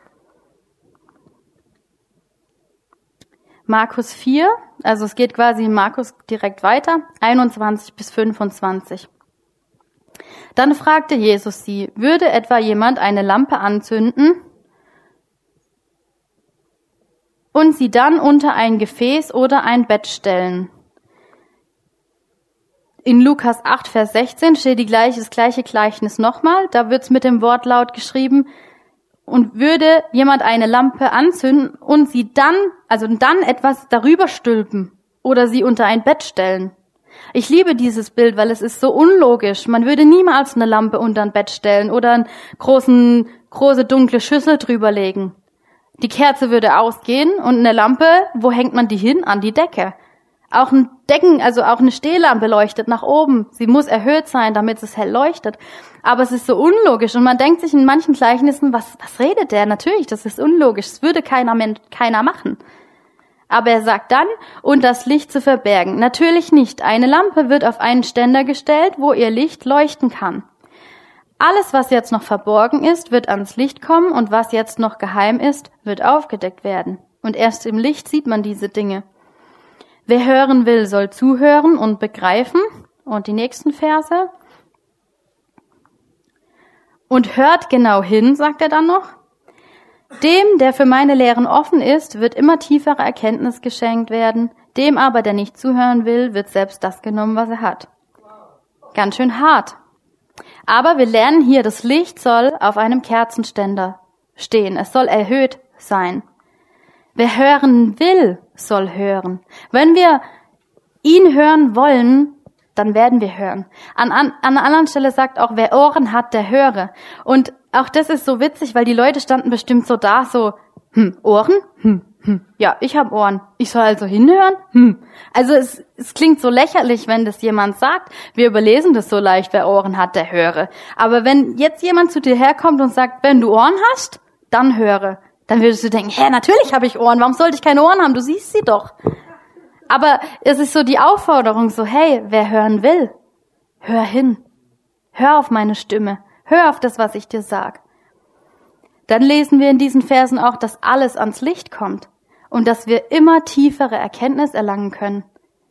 S1: Markus vier, also es geht quasi in Markus direkt weiter, einundzwanzig bis fünfundzwanzig. Dann fragte Jesus sie, würde etwa jemand eine Lampe anzünden und sie dann unter ein Gefäß oder ein Bett stellen? In Lukas acht, Vers sechzehn steht die gleiche, das gleiche Gleichnis nochmal. Da wird's mit dem Wortlaut geschrieben, und würde jemand eine Lampe anzünden und sie dann, also dann etwas darüber stülpen oder sie unter ein Bett stellen. Ich liebe dieses Bild, weil es ist so unlogisch. Man würde niemals eine Lampe unter ein Bett stellen oder eine großen, große dunkle Schüssel drüber legen. Die Kerze würde ausgehen und eine Lampe, wo hängt man die hin? An die Decke. Auch ein Decken, also auch eine Stehlampe leuchtet nach oben. Sie muss erhöht sein, damit es hell leuchtet. Aber es ist so unlogisch und man denkt sich in manchen Gleichnissen, was, was redet der? Natürlich, das ist unlogisch. Das würde keiner, keiner machen. Aber er sagt dann, und das Licht zu verbergen. Natürlich nicht. Eine Lampe wird auf einen Ständer gestellt, wo ihr Licht leuchten kann. Alles, was jetzt noch verborgen ist, wird ans Licht kommen und was jetzt noch geheim ist, wird aufgedeckt werden. Und erst im Licht sieht man diese Dinge. Wer hören will, soll zuhören und begreifen. Und die nächsten Verse. Und hört genau hin, sagt er dann noch. Dem, der für meine Lehren offen ist, wird immer tiefere Erkenntnis geschenkt werden. Dem aber, der nicht zuhören will, wird selbst das genommen, was er hat. Ganz schön hart. Aber wir lernen hier, das Licht soll auf einem Kerzenständer stehen. Es soll erhöht sein. Wer hören will, soll hören. Wenn wir ihn hören wollen, dann werden wir hören. An, an, an einer anderen Stelle sagt auch, wer Ohren hat, der höre. Und auch das ist so witzig, weil die Leute standen bestimmt so da, so, hm, Ohren? Hm, hm, ja, ich habe Ohren. Ich soll also hinhören? Hm. Also es, es klingt so lächerlich, wenn das jemand sagt. Wir überlesen das so leicht, wer Ohren hat, der höre. Aber wenn jetzt jemand zu dir herkommt und sagt, wenn du Ohren hast, dann höre. Dann würdest du denken, hä, natürlich habe ich Ohren. Warum sollte ich keine Ohren haben? Du siehst sie doch. Aber es ist so die Aufforderung, so, hey, wer hören will, hör hin. Hör auf meine Stimme. Hör auf das, was ich dir sag. Dann lesen wir in diesen Versen auch, dass alles ans Licht kommt und dass wir immer tiefere Erkenntnis erlangen können.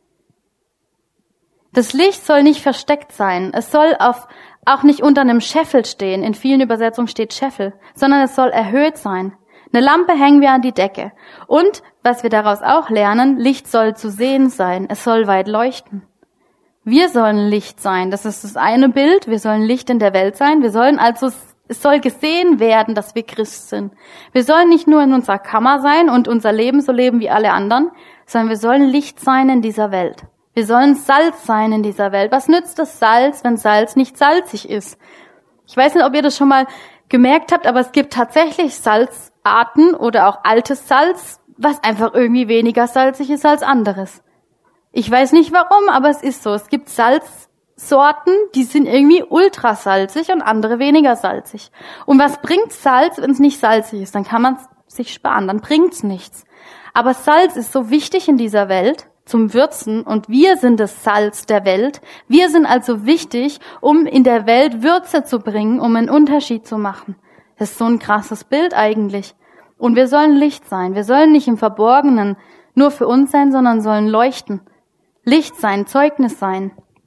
S1: Das Licht soll nicht versteckt sein. Es soll auf, auch nicht unter einem Scheffel stehen. In vielen Übersetzungen steht Scheffel, sondern es soll erhöht sein. Eine Lampe hängen wir an die Decke. Und, was wir daraus auch lernen, Licht soll zu sehen sein. Es soll weit leuchten. Wir sollen Licht sein. Das ist das eine Bild. Wir sollen Licht in der Welt sein. Wir sollen also, es soll gesehen werden, dass wir Christ sind. Wir sollen nicht nur in unserer Kammer sein und unser Leben so leben wie alle anderen, sondern wir sollen Licht sein in dieser Welt. Wir sollen Salz sein in dieser Welt. Was nützt das Salz, wenn Salz nicht salzig ist? Ich weiß nicht, ob ihr das schon mal gemerkt habt, aber es gibt tatsächlich Salzarten oder auch altes Salz, was einfach irgendwie weniger salzig ist als anderes. Ich weiß nicht warum, aber es ist so. Es gibt Salzsorten, die sind irgendwie ultra salzig und andere weniger salzig. Und was bringt Salz, wenn es nicht salzig ist? Dann kann man es sich sparen, dann bringt's nichts. Aber Salz ist so wichtig in dieser Welt zum Würzen und wir sind das Salz der Welt. Wir sind also wichtig, um in der Welt Würze zu bringen, um einen Unterschied zu machen. Das ist so ein krasses Bild eigentlich. Und wir sollen Licht sein. Wir sollen nicht im Verborgenen nur für uns sein, sondern sollen leuchten. Licht sein, Zeugnis sein.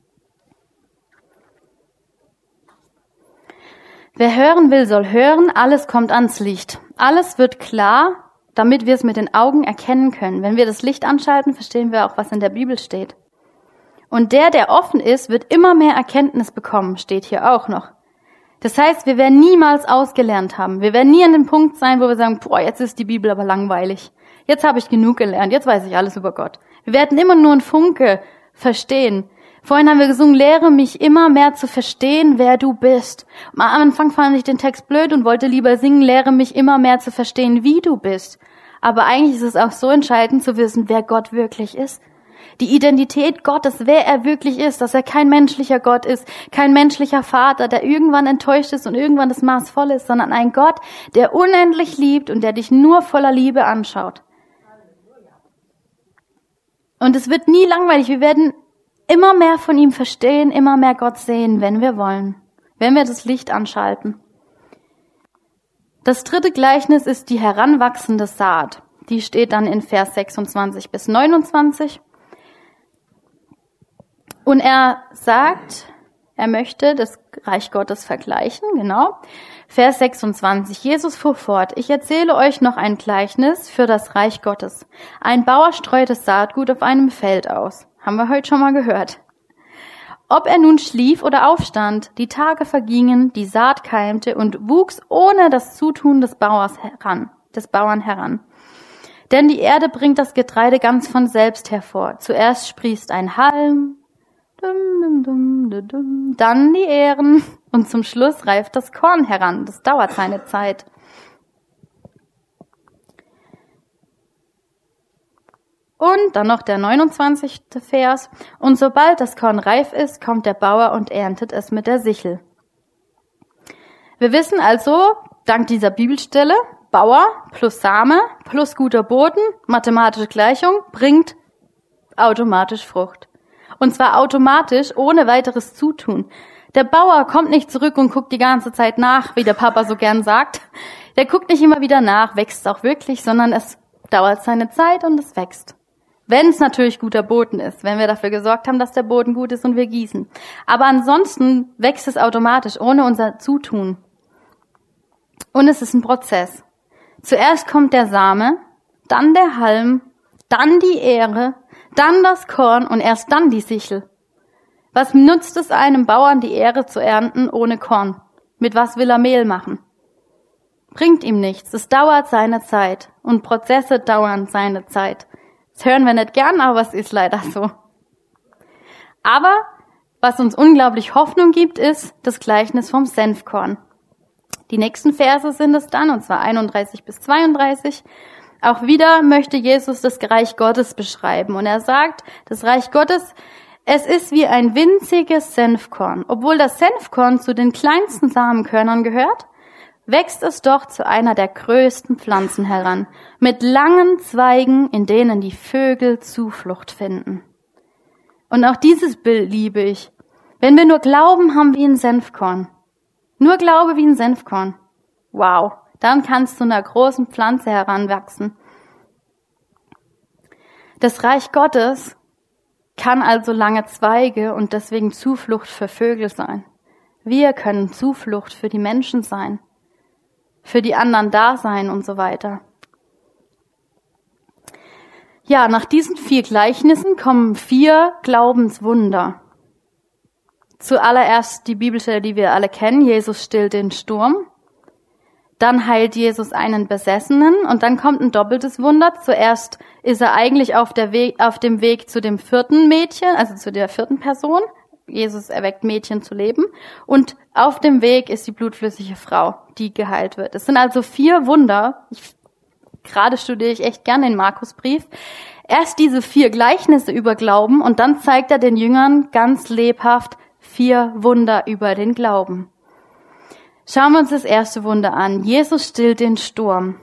S1: Wer hören will, soll hören. Alles kommt ans Licht. Alles wird klar, damit wir es mit den Augen erkennen können. Wenn wir das Licht anschalten, verstehen wir auch, was in der Bibel steht. Und der, der offen ist, wird immer mehr Erkenntnis bekommen, steht hier auch noch. Das heißt, wir werden niemals ausgelernt haben. Wir werden nie an dem Punkt sein, wo wir sagen, boah, jetzt ist die Bibel aber langweilig. Jetzt habe ich genug gelernt, jetzt weiß ich alles über Gott. Wir werden immer nur einen Funke verstehen. Vorhin haben wir gesungen, lehre mich immer mehr zu verstehen, wer du bist. Am Anfang fand ich den Text blöd und wollte lieber singen, lehre mich immer mehr zu verstehen, wie du bist. Aber eigentlich ist es auch so entscheidend zu wissen, wer Gott wirklich ist. Die Identität Gottes, wer er wirklich ist, dass er kein menschlicher Gott ist, kein menschlicher Vater, der irgendwann enttäuscht ist und irgendwann das Maß voll ist, sondern ein Gott, der unendlich liebt und der dich nur voller Liebe anschaut. Und es wird nie langweilig. Wir werden immer mehr von ihm verstehen, immer mehr Gott sehen, wenn wir wollen, wenn wir das Licht anschalten. Das dritte Gleichnis ist die heranwachsende Saat. Die steht dann in Vers sechsundzwanzig bis neunundzwanzig. Und er sagt, er möchte das Reich Gottes vergleichen, genau. Vers sechsundzwanzig. Jesus fuhr fort, ich erzähle euch noch ein Gleichnis für das Reich Gottes. Ein Bauer streute Saatgut auf einem Feld aus. Haben wir heute schon mal gehört. Ob er nun schlief oder aufstand, die Tage vergingen, die Saat keimte und wuchs ohne das Zutun des Bauers heran, des Bauern heran. Denn die Erde bringt das Getreide ganz von selbst hervor. Zuerst sprießt ein Halm, dum, dum, dum, dum, dann die Ähren und zum Schluss reift das Korn heran. Das dauert seine Zeit. Und dann noch der neunundzwanzigste Vers. Und sobald das Korn reif ist, kommt der Bauer und erntet es mit der Sichel. Wir wissen also, dank dieser Bibelstelle, Bauer plus Same plus guter Boden, mathematische Gleichung, bringt automatisch Frucht. Und zwar automatisch, ohne weiteres Zutun. Der Bauer kommt nicht zurück und guckt die ganze Zeit nach, wie der Papa so gern sagt. Der guckt nicht immer wieder nach, wächst es auch wirklich, sondern es dauert seine Zeit und es wächst. Wenn es natürlich guter Boden ist, wenn wir dafür gesorgt haben, dass der Boden gut ist und wir gießen. Aber ansonsten wächst es automatisch, ohne unser Zutun. Und es ist ein Prozess. Zuerst kommt der Same, dann der Halm, dann die Ähre, dann das Korn und erst dann die Sichel. Was nutzt es einem Bauern, die Ähre zu ernten ohne Korn? Mit was will er Mehl machen? Bringt ihm nichts. Es dauert seine Zeit und Prozesse dauern seine Zeit. Das hören wir nicht gern, aber es ist leider so. Aber was uns unglaublich Hoffnung gibt, ist das Gleichnis vom Senfkorn. Die nächsten Verse sind es dann, und zwar einunddreißig bis zweiunddreißig. Auch wieder möchte Jesus das Reich Gottes beschreiben. Und er sagt, das Reich Gottes, es ist wie ein winziges Senfkorn. Obwohl das Senfkorn zu den kleinsten Samenkörnern gehört, wächst es doch zu einer der größten Pflanzen heran, mit langen Zweigen, in denen die Vögel Zuflucht finden. Und auch dieses Bild liebe ich. Wenn wir nur Glauben haben wie ein Senfkorn, nur Glaube wie ein Senfkorn, wow, dann kannst du zu einer großen Pflanze heranwachsen. Das Reich Gottes kann also lange Zweige und deswegen Zuflucht für Vögel sein. Wir können Zuflucht für die Menschen sein, für die anderen da sein und so weiter. Ja, nach diesen vier Gleichnissen kommen vier Glaubenswunder. Zuallererst die Bibelstelle, die wir alle kennen, Jesus stillt den Sturm. Dann heilt Jesus einen Besessenen und dann kommt ein doppeltes Wunder. Zuerst ist er eigentlich auf, der Weg, auf dem Weg zu dem vierten Mädchen, also zu der vierten Person. Jesus erweckt Mädchen zu leben. Und auf dem Weg ist die blutflüssige Frau, die geheilt wird. Es sind also vier Wunder. Ich, gerade studiere ich echt gerne den Markusbrief. Erst diese vier Gleichnisse über Glauben und dann zeigt er den Jüngern ganz lebhaft vier Wunder über den Glauben. Schauen wir uns das erste Wunder an. Jesus stillt den Sturm.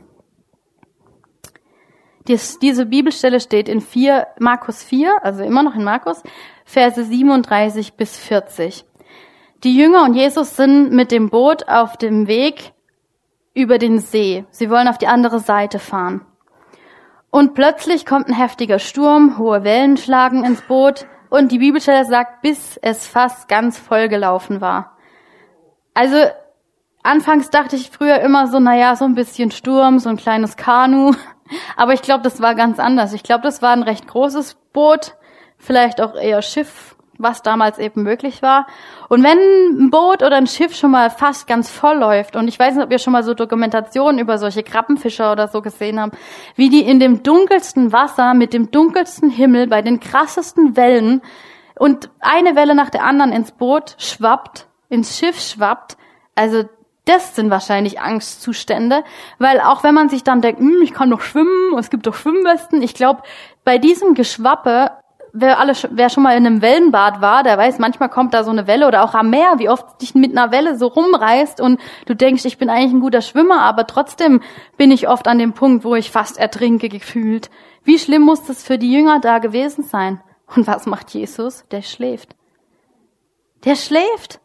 S1: Dies, diese Bibelstelle steht in vier, Markus vier, also immer noch in Markus, Verse siebenunddreißig bis vierzig. Die Jünger und Jesus sind mit dem Boot auf dem Weg über den See. Sie wollen auf die andere Seite fahren. Und plötzlich kommt ein heftiger Sturm, hohe Wellen schlagen ins Boot und die Bibelstelle sagt, bis es fast ganz vollgelaufen war. Also anfangs dachte ich früher immer so, naja, so ein bisschen Sturm, so ein kleines Kanu. Aber ich glaube, das war ganz anders. Ich glaube, das war ein recht großes Boot, vielleicht auch eher Schiff, was damals eben möglich war. Und wenn ein Boot oder ein Schiff schon mal fast ganz voll läuft, und ich weiß nicht, ob ihr schon mal so Dokumentationen über solche Krabbenfischer oder so gesehen habt, wie die in dem dunkelsten Wasser, mit dem dunkelsten Himmel, bei den krassesten Wellen und eine Welle nach der anderen ins Boot schwappt, ins Schiff schwappt, also das sind wahrscheinlich Angstzustände, weil auch wenn man sich dann denkt, hm, ich kann doch schwimmen, es gibt doch Schwimmwesten, ich glaube, bei diesem Geschwappe, wer, alle, wer schon mal in einem Wellenbad war, der weiß, manchmal kommt da so eine Welle oder auch am Meer, wie oft dich mit einer Welle so rumreißt und du denkst, ich bin eigentlich ein guter Schwimmer, aber trotzdem bin ich oft an dem Punkt, wo ich fast ertrinke gefühlt. Wie schlimm muss das für die Jünger da gewesen sein? Und was macht Jesus? Der schläft. Der schläft.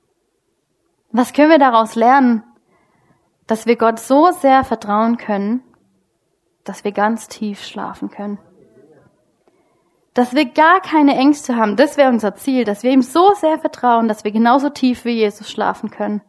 S1: Was können wir daraus lernen? Dass wir Gott so sehr vertrauen können, dass wir ganz tief schlafen können. Dass wir gar keine Ängste haben, das wäre unser Ziel, dass wir ihm so sehr vertrauen, dass wir genauso tief wie Jesus schlafen können.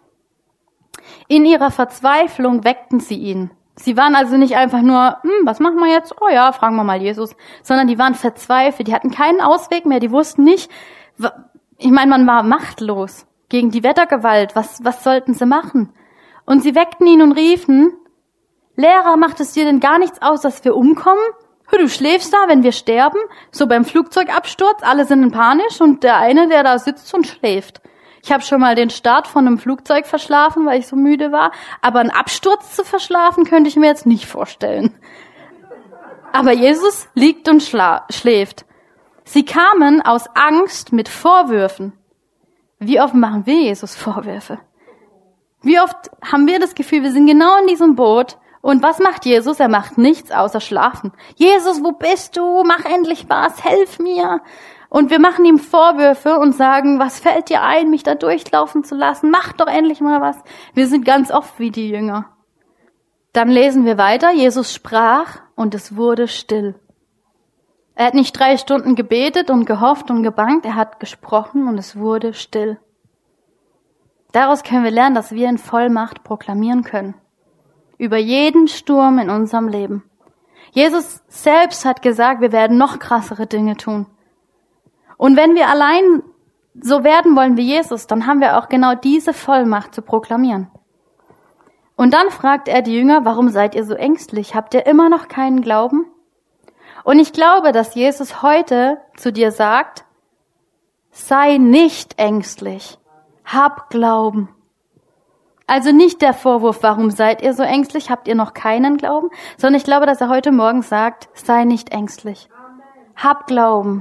S1: In ihrer Verzweiflung weckten sie ihn. Sie waren also nicht einfach nur, hm, was machen wir jetzt? Oh ja, fragen wir mal Jesus. Sondern die waren verzweifelt, die hatten keinen Ausweg mehr, die wussten nicht, ich meine, man war machtlos gegen die Wettergewalt, was, was sollten sie machen? Und sie weckten ihn und riefen, Lehrer, macht es dir denn gar nichts aus, dass wir umkommen? Du schläfst da, wenn wir sterben, so beim Flugzeugabsturz, alle sind in Panisch und der eine, der da sitzt und schläft. Ich habe schon mal den Start von einem Flugzeug verschlafen, weil ich so müde war, aber einen Absturz zu verschlafen, könnte ich mir jetzt nicht vorstellen. Aber Jesus liegt und schla- schläft. Sie kamen aus Angst mit Vorwürfen. Wie oft machen wir Jesus Vorwürfe? Wie oft haben wir das Gefühl, wir sind genau in diesem Boot und was macht Jesus? Er macht nichts außer schlafen. Jesus, wo bist du? Mach endlich was, helf mir. Und wir machen ihm Vorwürfe und sagen, was fällt dir ein, mich da durchlaufen zu lassen? Mach doch endlich mal was. Wir sind ganz oft wie die Jünger. Dann lesen wir weiter. Jesus sprach, und es wurde still. Er hat nicht drei Stunden gebetet und gehofft und gebangt, er hat gesprochen und es wurde still. Daraus können wir lernen, dass wir in Vollmacht proklamieren können. Über jeden Sturm in unserem Leben. Jesus selbst hat gesagt, wir werden noch krassere Dinge tun. Und wenn wir allein so werden wollen wie Jesus, dann haben wir auch genau diese Vollmacht zu proklamieren. Und dann fragt er die Jünger, warum seid ihr so ängstlich? Habt ihr immer noch keinen Glauben? Und ich glaube, dass Jesus heute zu dir sagt, sei nicht ängstlich, hab Glauben. Also nicht der Vorwurf, warum seid ihr so ängstlich, habt ihr noch keinen Glauben, sondern ich glaube, dass er heute Morgen sagt, sei nicht ängstlich, hab Glauben.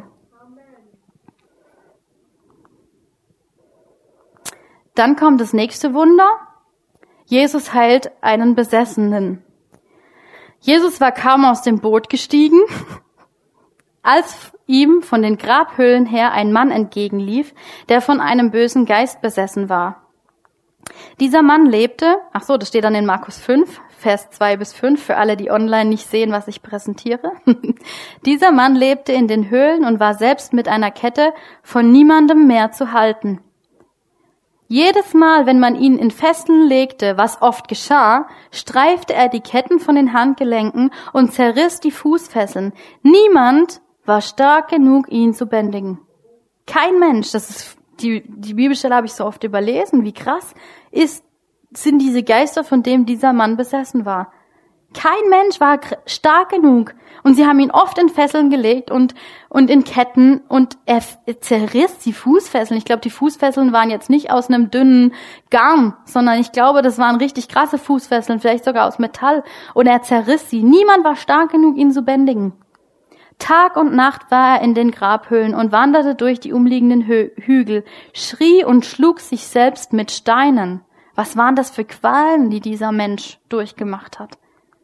S1: Dann kommt das nächste Wunder. Jesus heilt einen Besessenen. Jesus war kaum aus dem Boot gestiegen, als ihm von den Grabhöhlen her ein Mann entgegenlief, der von einem bösen Geist besessen war. Dieser Mann lebte, ach so, das steht dann in Markus fünf, Vers zwei bis fünf, für alle, die online nicht sehen, was ich präsentiere. Dieser Mann lebte in den Höhlen und war selbst mit einer Kette von niemandem mehr zu halten. Jedes Mal, wenn man ihn in Fesseln legte, was oft geschah, streifte er die Ketten von den Handgelenken und zerriss die Fußfesseln. Niemand war stark genug, ihn zu bändigen. Kein Mensch, das ist die, die Bibelstelle habe ich so oft überlesen, wie krass ist, sind diese Geister, von dem dieser Mann besessen war. Kein Mensch war stark genug. Und sie haben ihn oft in Fesseln gelegt und, und in Ketten und er zerriss die Fußfesseln. Ich glaube, die Fußfesseln waren jetzt nicht aus einem dünnen Garn, sondern ich glaube, das waren richtig krasse Fußfesseln, vielleicht sogar aus Metall. Und er zerriss sie. Niemand war stark genug, ihn zu bändigen. Tag und Nacht war er in den Grabhöhlen und wanderte durch die umliegenden Hü- Hügel, schrie und schlug sich selbst mit Steinen. Was waren das für Qualen, die dieser Mensch durchgemacht hat?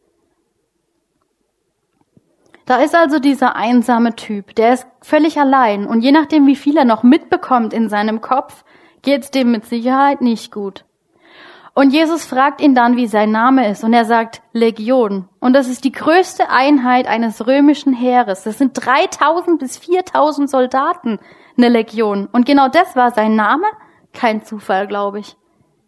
S1: Da ist also dieser einsame Typ, der ist völlig allein und je nachdem, wie viel er noch mitbekommt in seinem Kopf, geht's dem mit Sicherheit nicht gut. Und Jesus fragt ihn dann, wie sein Name ist und er sagt Legion. Und das ist die größte Einheit eines römischen Heeres. Das sind dreitausend bis viertausend Soldaten, eine Legion. Und genau das war sein Name. Kein Zufall, glaube ich.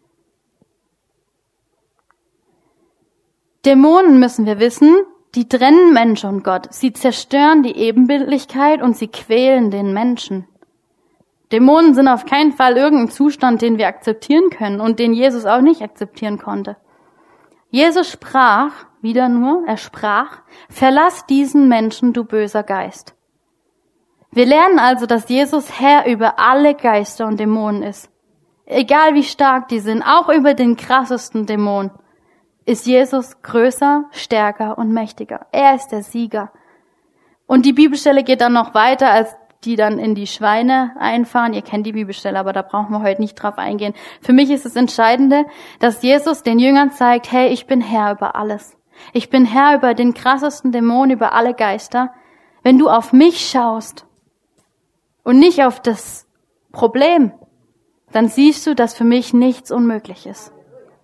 S1: Dämonen, müssen wir wissen, die trennen Mensch und Gott. Sie zerstören die Ebenbildlichkeit und sie quälen den Menschen. Dämonen sind auf keinen Fall irgendein Zustand, den wir akzeptieren können und den Jesus auch nicht akzeptieren konnte. Jesus sprach, wieder nur, er sprach, verlass diesen Menschen, du böser Geist. Wir lernen also, dass Jesus Herr über alle Geister und Dämonen ist. Egal wie stark die sind, auch über den krassesten Dämon, ist Jesus größer, stärker und mächtiger. Er ist der Sieger. Und die Bibelstelle geht dann noch weiter, als die dann in die Schweine einfahren. Ihr kennt die Bibelstelle, aber da brauchen wir heute nicht drauf eingehen. Für mich ist das Entscheidende, dass Jesus den Jüngern zeigt, hey, ich bin Herr über alles. Ich bin Herr über den krassesten Dämon, über alle Geister. Wenn du auf mich schaust und nicht auf das Problem, dann siehst du, dass für mich nichts unmöglich ist.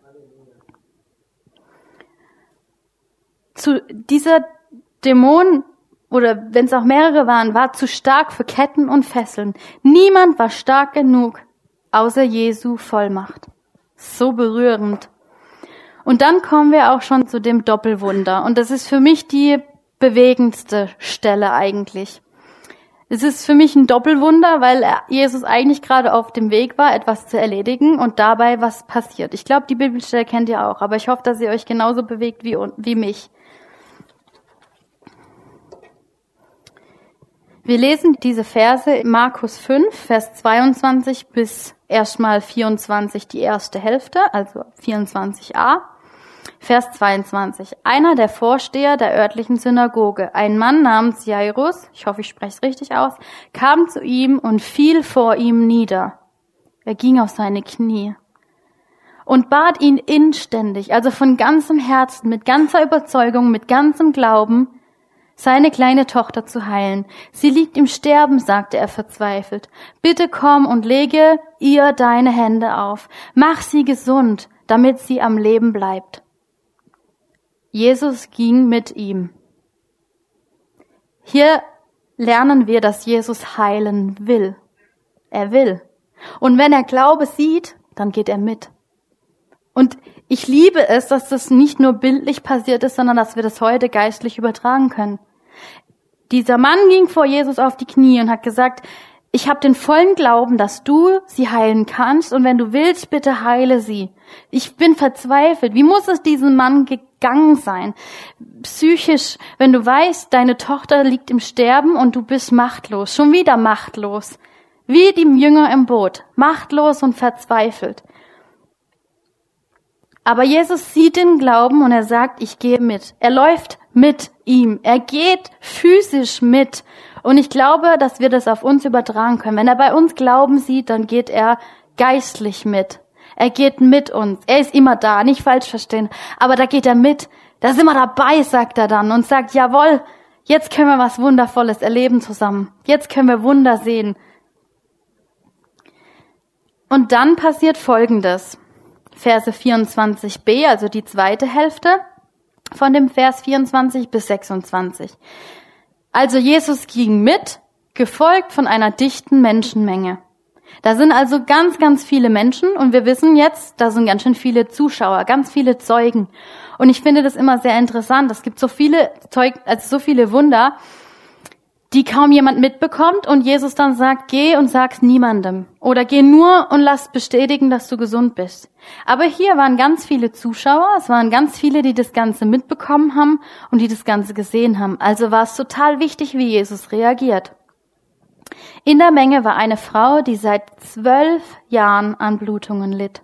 S1: Zu dieser Dämon, oder wenn es auch mehrere waren, war zu stark für Ketten und Fesseln. Niemand war stark genug, außer Jesu Vollmacht. So berührend. Und dann kommen wir auch schon zu dem Doppelwunder. Und das ist für mich die bewegendste Stelle eigentlich. Es ist für mich ein Doppelwunder, weil Jesus eigentlich gerade auf dem Weg war, etwas zu erledigen und dabei was passiert. Ich glaube, die Bibelstelle kennt ihr auch, aber ich hoffe, dass ihr euch genauso bewegt wie, wie mich. Wir lesen diese Verse in Markus fünf, Vers zweiundzwanzig bis erstmal vierundzwanzig, die erste Hälfte, also vierundzwanzig a. Vers zweiundzwanzig. Einer der Vorsteher der örtlichen Synagoge, ein Mann namens Jairus, ich hoffe, ich spreche es richtig aus, kam zu ihm und fiel vor ihm nieder. Er ging auf seine Knie und bat ihn inständig, also von ganzem Herzen, mit ganzer Überzeugung, mit ganzem Glauben, seine kleine Tochter zu heilen. Sie liegt im Sterben, sagte er verzweifelt. Bitte komm und lege ihr deine Hände auf. Mach sie gesund, damit sie am Leben bleibt. Jesus ging mit ihm. Hier lernen wir, dass Jesus heilen will. Er will. Und wenn er Glaube sieht, dann geht er mit. Und ich liebe es, dass das nicht nur bildlich passiert ist, sondern dass wir das heute geistlich übertragen können. Dieser Mann ging vor Jesus auf die Knie und hat gesagt, ich habe den vollen Glauben, dass du sie heilen kannst und wenn du willst, bitte heile sie. Ich bin verzweifelt. Wie muss es diesem Mann gegangen sein? Psychisch, wenn du weißt, deine Tochter liegt im Sterben und du bist machtlos, schon wieder machtlos. Wie die Jünger im Boot, machtlos und verzweifelt. Aber Jesus sieht den Glauben und er sagt, ich gehe mit. Er läuft mit ihm. Er geht physisch mit. Und ich glaube, dass wir das auf uns übertragen können. Wenn er bei uns Glauben sieht, dann geht er geistlich mit. Er geht mit uns. Er ist immer da, nicht falsch verstehen. Aber da geht er mit. Da sind wir dabei, sagt er dann und sagt, jawohl, jetzt können wir was Wundervolles erleben zusammen. Jetzt können wir Wunder sehen. Und dann passiert Folgendes. Verse vierundzwanzig b, also die zweite Hälfte von dem Vers vierundzwanzig bis sechsundzwanzig. Also Jesus ging mit, gefolgt von einer dichten Menschenmenge. Da sind also ganz, ganz viele Menschen und wir wissen jetzt, da sind ganz schön viele Zuschauer, ganz viele Zeugen. Und ich finde das immer sehr interessant. Es gibt so viele Zeug, also so viele Wunder, die kaum jemand mitbekommt und Jesus dann sagt, geh und sag's niemandem. Oder geh nur und lass bestätigen, dass du gesund bist. Aber hier waren ganz viele Zuschauer, es waren ganz viele, die das Ganze mitbekommen haben und die das Ganze gesehen haben. Also war es total wichtig, wie Jesus reagiert. In der Menge war eine Frau, die seit zwölf Jahren an Blutungen litt.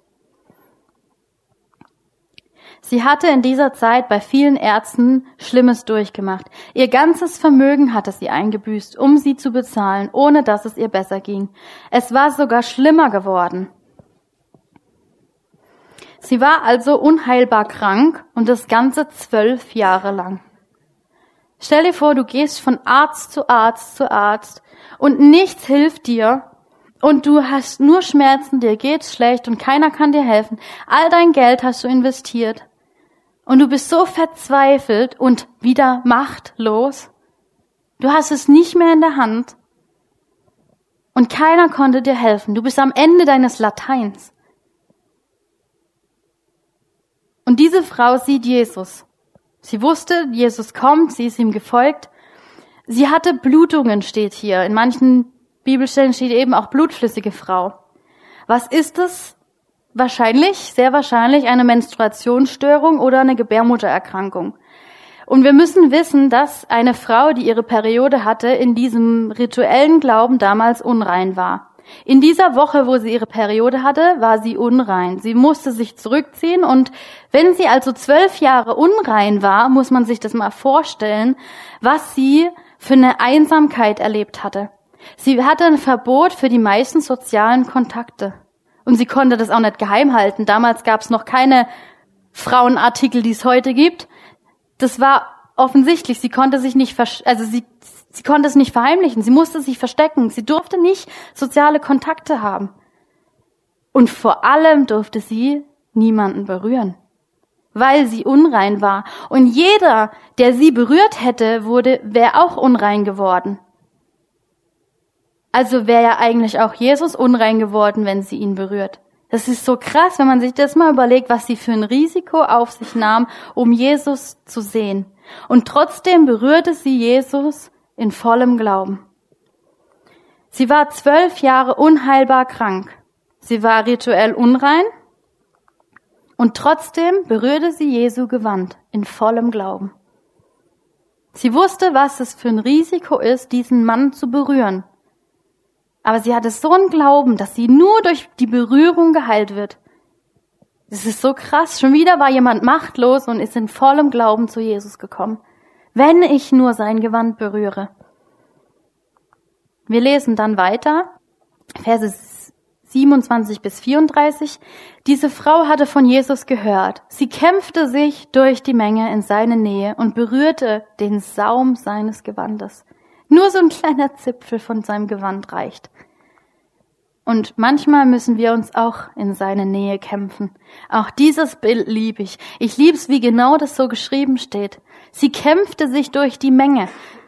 S1: Sie hatte in dieser Zeit bei vielen Ärzten Schlimmes durchgemacht. Ihr ganzes Vermögen hatte sie eingebüßt, um sie zu bezahlen, ohne dass es ihr besser ging. Es war sogar schlimmer geworden. Sie war also unheilbar krank und das Ganze zwölf Jahre lang. Stell dir vor, du gehst von Arzt zu Arzt zu Arzt und nichts hilft dir und du hast nur Schmerzen, dir geht's schlecht und keiner kann dir helfen. All dein Geld hast du investiert. Und du bist so verzweifelt und wieder machtlos. Du hast es nicht mehr in der Hand. Und keiner konnte dir helfen. Du bist am Ende deines Lateins. Und diese Frau sieht Jesus. Sie wusste, Jesus kommt, sie ist ihm gefolgt. Sie hatte Blutungen, steht hier. In manchen Bibelstellen steht eben auch blutflüssige Frau. Was ist es? Wahrscheinlich, sehr wahrscheinlich eine Menstruationsstörung oder eine Gebärmuttererkrankung. Und wir müssen wissen, dass eine Frau, die ihre Periode hatte, in diesem rituellen Glauben damals unrein war. In dieser Woche, wo sie ihre Periode hatte, war sie unrein. Sie musste sich zurückziehen und wenn sie also zwölf Jahre unrein war, muss man sich das mal vorstellen, was sie für eine Einsamkeit erlebt hatte. Sie hatte ein Verbot für die meisten sozialen Kontakte. Und sie konnte das auch nicht geheim halten. Damals gab es noch keine Frauenartikel, die es heute gibt. Das war offensichtlich. Sie konnte sich nicht, versch- also sie, sie konnte es nicht verheimlichen. Sie musste sich verstecken. Sie durfte nicht soziale Kontakte haben. Und vor allem durfte sie niemanden berühren, weil sie unrein war. Und jeder, der sie berührt hätte, wurde, wäre auch unrein geworden. Also wäre ja eigentlich auch Jesus unrein geworden, wenn sie ihn berührt. Das ist so krass, wenn man sich das mal überlegt, was sie für ein Risiko auf sich nahm, um Jesus zu sehen. Und trotzdem berührte sie Jesus in vollem Glauben. Sie war zwölf Jahre unheilbar krank. Sie war rituell unrein. Und trotzdem berührte sie Jesu Gewand in vollem Glauben. Sie wusste, was es für ein Risiko ist, diesen Mann zu berühren. Aber sie hatte so einen Glauben, dass sie nur durch die Berührung geheilt wird. Das ist so krass. Schon wieder war jemand machtlos und ist in vollem Glauben zu Jesus gekommen. Wenn ich nur sein Gewand berühre. Wir lesen dann weiter, Verse siebenundzwanzig bis vierunddreißig. Diese Frau hatte von Jesus gehört. Sie kämpfte sich durch die Menge in seine Nähe und berührte den Saum seines Gewandes. Nur so ein kleiner Zipfel von seinem Gewand reicht. Und manchmal müssen wir uns auch in seine Nähe kämpfen. Auch dieses Bild liebe ich. Ich liebe es, wie genau das so geschrieben steht. Sie kämpfte sich durch die Menge.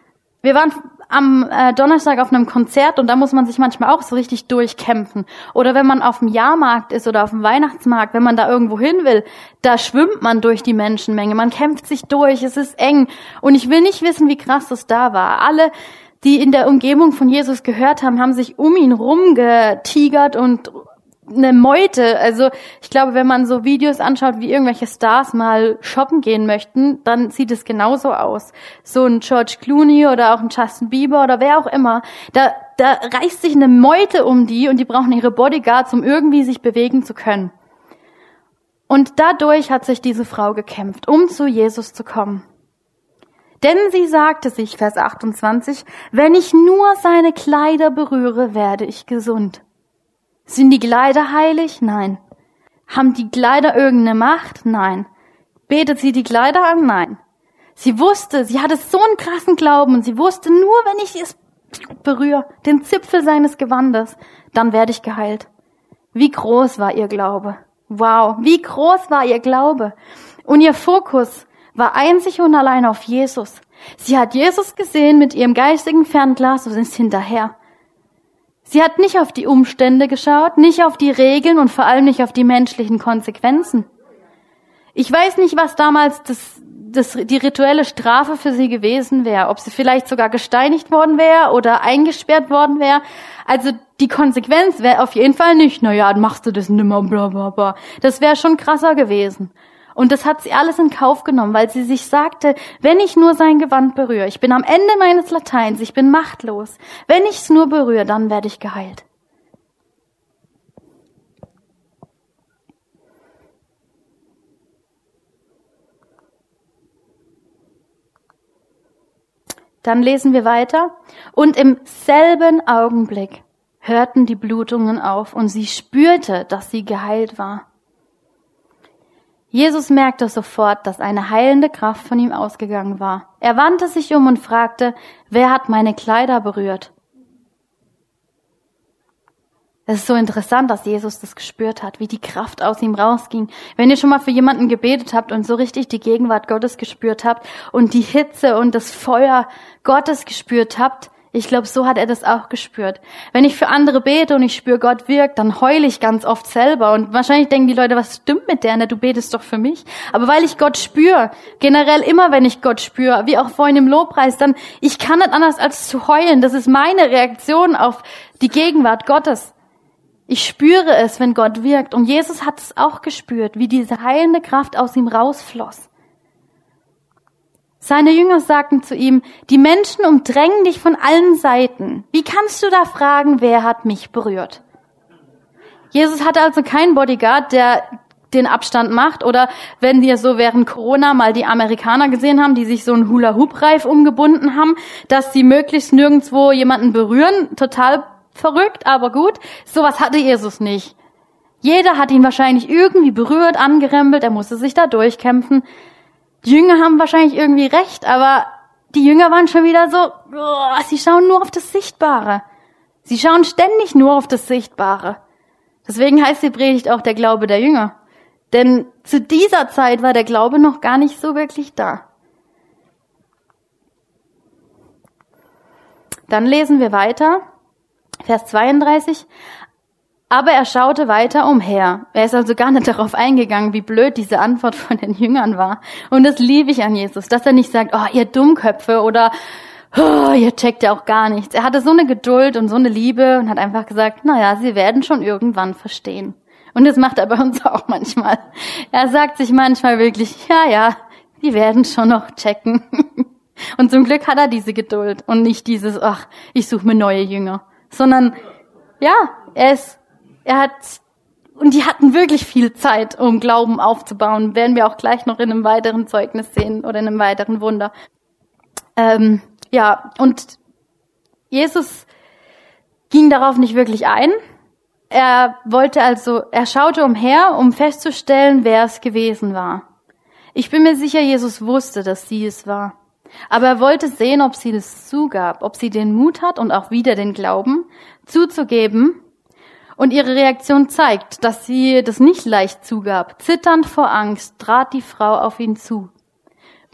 S1: Wir waren am äh, Donnerstag auf einem Konzert und da muss man sich manchmal auch so richtig durchkämpfen. Oder wenn man auf dem Jahrmarkt ist oder auf dem Weihnachtsmarkt, wenn man da irgendwo hin will, da schwimmt man durch die Menschenmenge. Man kämpft sich durch, es ist eng. Und ich will nicht wissen, wie krass das da war. Alle, die in der Umgebung von Jesus gehört haben, haben sich um ihn rumgetigert und eine Meute. Also ich glaube, wenn man so Videos anschaut, wie irgendwelche Stars mal shoppen gehen möchten, dann sieht es genauso aus. So ein George Clooney oder auch ein Justin Bieber oder wer auch immer, da, da reißt sich eine Meute um die und die brauchen ihre Bodyguards, um irgendwie sich bewegen zu können. Und dadurch hat sich diese Frau gekämpft, um zu Jesus zu kommen. Denn sie sagte sich, Vers achtundzwanzig, wenn ich nur seine Kleider berühre, werde ich gesund. Sind die Kleider heilig? Nein. Haben die Kleider irgendeine Macht? Nein. Betet sie die Kleider an? Nein. Sie wusste, sie hatte so einen krassen Glauben und sie wusste, nur wenn ich es berühre, den Zipfel seines Gewandes, dann werde ich geheilt. Wie groß war ihr Glaube? Wow, wie groß war ihr Glaube? Und ihr Fokus war einzig und allein auf Jesus. Sie hat Jesus gesehen mit ihrem geistigen Fernglas und ist hinterher. Sie hat nicht auf die Umstände geschaut, nicht auf die Regeln und vor allem nicht auf die menschlichen Konsequenzen. Ich weiß nicht, was damals das, das, die rituelle Strafe für sie gewesen wäre, ob sie vielleicht sogar gesteinigt worden wäre oder eingesperrt worden wäre. Also die Konsequenz wäre auf jeden Fall nicht, na ja, machst du das nimmer, bla bla bla. Das wäre schon krasser gewesen. Und das hat sie alles in Kauf genommen, weil sie sich sagte, wenn ich nur sein Gewand berühre, ich bin am Ende meines Lateins, ich bin machtlos. Wenn ich es nur berühre, dann werde ich geheilt. Dann lesen wir weiter. Und im selben Augenblick hörten die Blutungen auf und sie spürte, dass sie geheilt war. Jesus merkte sofort, dass eine heilende Kraft von ihm ausgegangen war. Er wandte sich um und fragte, wer hat meine Kleider berührt? Es ist so interessant, dass Jesus das gespürt hat, wie die Kraft aus ihm rausging. Wenn ihr schon mal für jemanden gebetet habt und so richtig die Gegenwart Gottes gespürt habt und die Hitze und das Feuer Gottes gespürt habt, ich glaube, so hat er das auch gespürt. Wenn ich für andere bete und ich spüre, Gott wirkt, dann heule ich ganz oft selber. Und wahrscheinlich denken die Leute, was stimmt mit der? Ne? Du betest doch für mich. Aber weil ich Gott spüre, generell immer, wenn ich Gott spüre, wie auch vorhin im Lobpreis, dann, ich kann nicht anders als zu heulen. Das ist meine Reaktion auf die Gegenwart Gottes. Ich spüre es, wenn Gott wirkt. Und Jesus hat es auch gespürt, wie diese heilende Kraft aus ihm rausfloss. Seine Jünger sagten zu ihm, die Menschen umdrängen dich von allen Seiten. Wie kannst du da fragen, wer hat mich berührt? Jesus hatte also keinen Bodyguard, der den Abstand macht. Oder wenn wir so während Corona mal die Amerikaner gesehen haben, die sich so einen Hula-Hoop-Reif umgebunden haben, dass sie möglichst nirgendwo jemanden berühren. Total verrückt, aber gut. Sowas hatte Jesus nicht. Jeder hat ihn wahrscheinlich irgendwie berührt, angerempelt. Er musste sich da durchkämpfen. Die Jünger haben wahrscheinlich irgendwie recht, aber die Jünger waren schon wieder so, oh, sie schauen nur auf das Sichtbare. Sie schauen ständig nur auf das Sichtbare. Deswegen heißt die Predigt auch der Glaube der Jünger. Denn zu dieser Zeit war der Glaube noch gar nicht so wirklich da. Dann lesen wir weiter, Vers zweiunddreißig. Aber er schaute weiter umher. Er ist also gar nicht darauf eingegangen, wie blöd diese Antwort von den Jüngern war. Und das liebe ich an Jesus, dass er nicht sagt, oh, ihr Dummköpfe oder oh, ihr checkt ja auch gar nichts. Er hatte so eine Geduld und so eine Liebe und hat einfach gesagt, naja, sie werden schon irgendwann verstehen. Und das macht er bei uns auch manchmal. Er sagt sich manchmal wirklich, ja, ja, die werden schon noch checken. Und zum Glück hat er diese Geduld und nicht dieses, ach, ich suche mir neue Jünger. Sondern, ja, er ist Er hat, und die hatten wirklich viel Zeit, um Glauben aufzubauen. Werden wir auch gleich noch in einem weiteren Zeugnis sehen oder in einem weiteren Wunder. Ähm, ja, und Jesus ging darauf nicht wirklich ein. Er wollte also, er schaute umher, um festzustellen, wer es gewesen war. Ich bin mir sicher, Jesus wusste, dass sie es war. Aber er wollte sehen, ob sie das zugab, ob sie den Mut hat und auch wieder den Glauben zuzugeben. Und ihre Reaktion zeigt, dass sie das nicht leicht zugab. Zitternd vor Angst trat die Frau auf ihn zu.